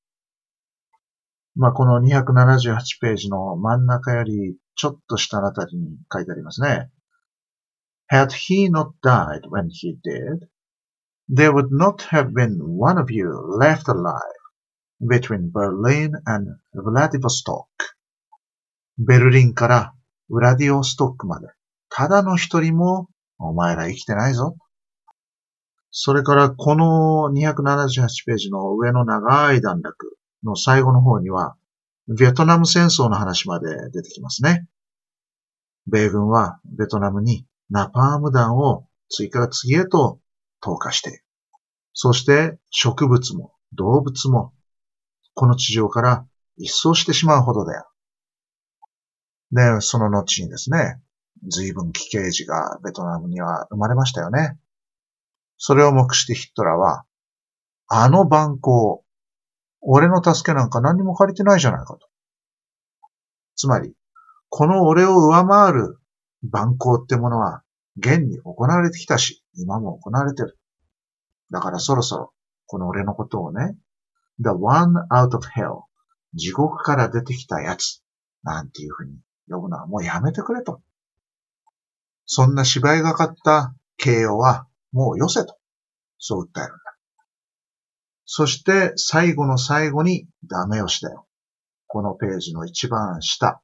この278ページの真ん中よりちょっと下のあたりに書いてありますね。Had he not died when he did, there would not have been one of you left alive between Berlin and Vladivostok. ベルリンからウラディオストックまで、ただの一人もお前ら生きてないぞ。それからこの278ページの上の長い段落の最後の方には、ベトナム戦争の話まで出てきますね。米軍はベトナムにナパーム弾を次から次へと投下している。そして植物も動物もこの地上から一掃してしまうほどである。で、その後にですね、随分奇形児がベトナムには生まれましたよね。それを目してヒトラーは、あの蛮行、俺の助けなんか何にも借りてないじゃないかと。つまり、この俺を上回る蛮行ってものは現に行われてきたし、今も行われてる。だからそろそろ、この俺のことをね、The one out of hell、地獄から出てきたやつ、なんていうふうに呼ぶのはもうやめてくれと。そんな芝居がかった形容はもうよせと。そう訴えるんだ。そして最後の最後にダメ押しだよ。このページの一番下。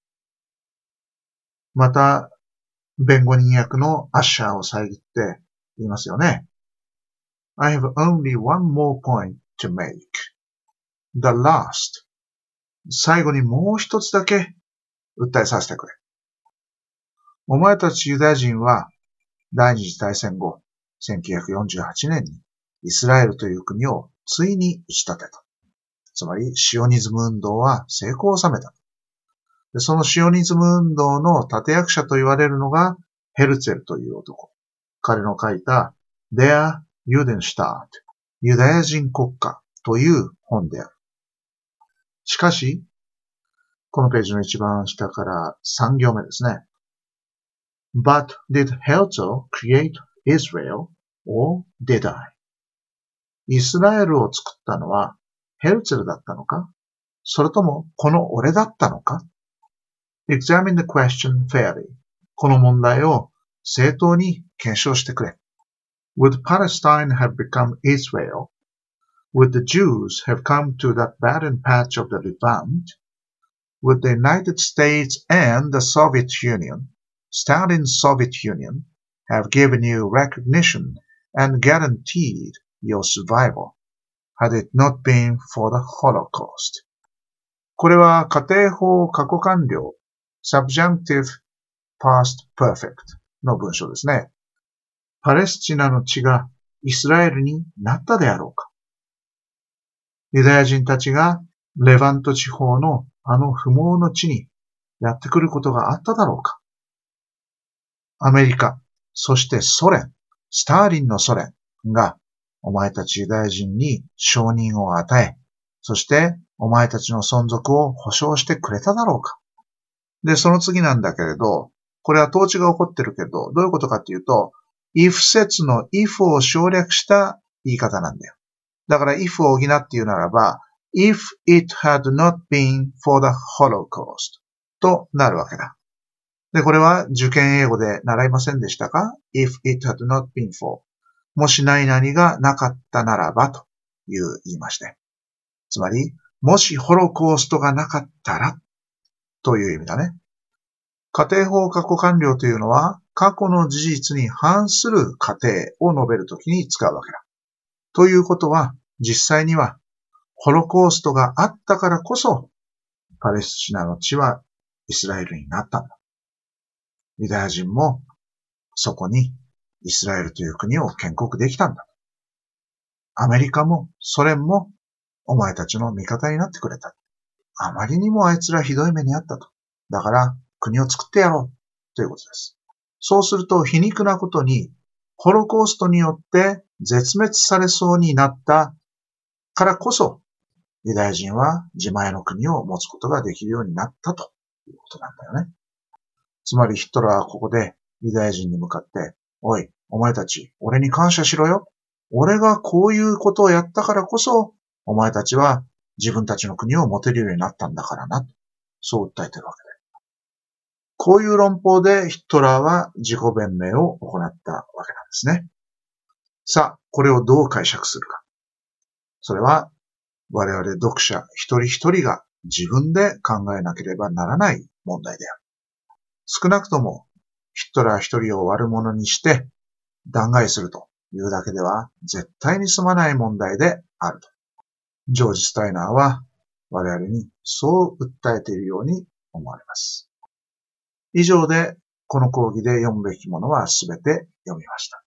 また、弁護人役のアッシャーを遮って言いますよね。I have only one more point to make. The last. 最後にもう一つだけ訴えさせてくれ。お前たちユダヤ人は第二次大戦後、1948年にイスラエルという国をついに打ち立てた。つまりシオニズム運動は成功を収めた。でそのシオニズム運動の立役者と言われるのがヘルツェルという男。彼の書いた Der Judenstaat ユダヤ人国家という本である。しかし、このページの一番下から3行目ですね。But did Herzl create Israel or did I? イスラエルを作ったのはヘルツェルだったのかそれともこの俺だったのか ?Examine the question fairly. この問題を正当に検証してくれ。Would Palestine have become Israel? Would the Jews have come to that barren patch of the Levant?Would the United States and the Soviet Union, Stalin's Soviet Union, have given you recognition and guaranteed your survival, had it not been for the Holocaust? これは家庭法過去完了 Subjunctive Past Perfect の文章ですね。パレスチナの地がイスラエルになったであろうか。ユダヤ人たちがレバント地方のあの不毛の地にやってくることがあっただろうか。アメリカ、そしてソ連、スターリンのソ連がお前たちユダヤ人に承認を与え、そしてお前たちの存続を保証してくれただろうか。で、その次なんだけれど、 これは統治が起こってるけど、どういうことかっていうと、if 節の if を省略した言い方なんだよ。だから if を補って言うならば、if it had not been for the Holocaust となるわけだ。で、これは受験英語で習いませんでしたか？ if it had not been for もし何々がなかったならばという言いまして。つまり、もしホロコーストがなかったらという意味だね。仮定法過去完了というのは、過去の事実に反する仮定を述べるときに使うわけだ。ということは、実際には、ホロコーストがあったからこそ、パレスチナの地はイスラエルになったんだ。ユダヤ人もそこにイスラエルという国を建国できたんだ。アメリカもソ連もお前たちの味方になってくれた。あまりにもあいつらひどい目にあったと。だから国を作ってやろうということです。そうすると皮肉なことにホロコーストによって絶滅されそうになったからこそユダヤ人は自前の国を持つことができるようになったということなんだよね。つまりヒトラーはここでユダヤ人に向かって、おい、お前たち、俺に感謝しろよ。俺がこういうことをやったからこそ、お前たちは自分たちの国を持てるようになったんだからな。そう訴えてるわけで。こういう論法でヒトラーは自己弁明を行ったわけなんですね。さあ、これをどう解釈するか。それは我々読者一人一人が自分で考えなければならない問題である。少なくともヒトラー一人を悪者にして弾劾するというだけでは絶対に済まない問題であると。ジョージ・スタイナーは我々にそう訴えているように思われます。以上でこの講義で読むべきものはすべて読みました。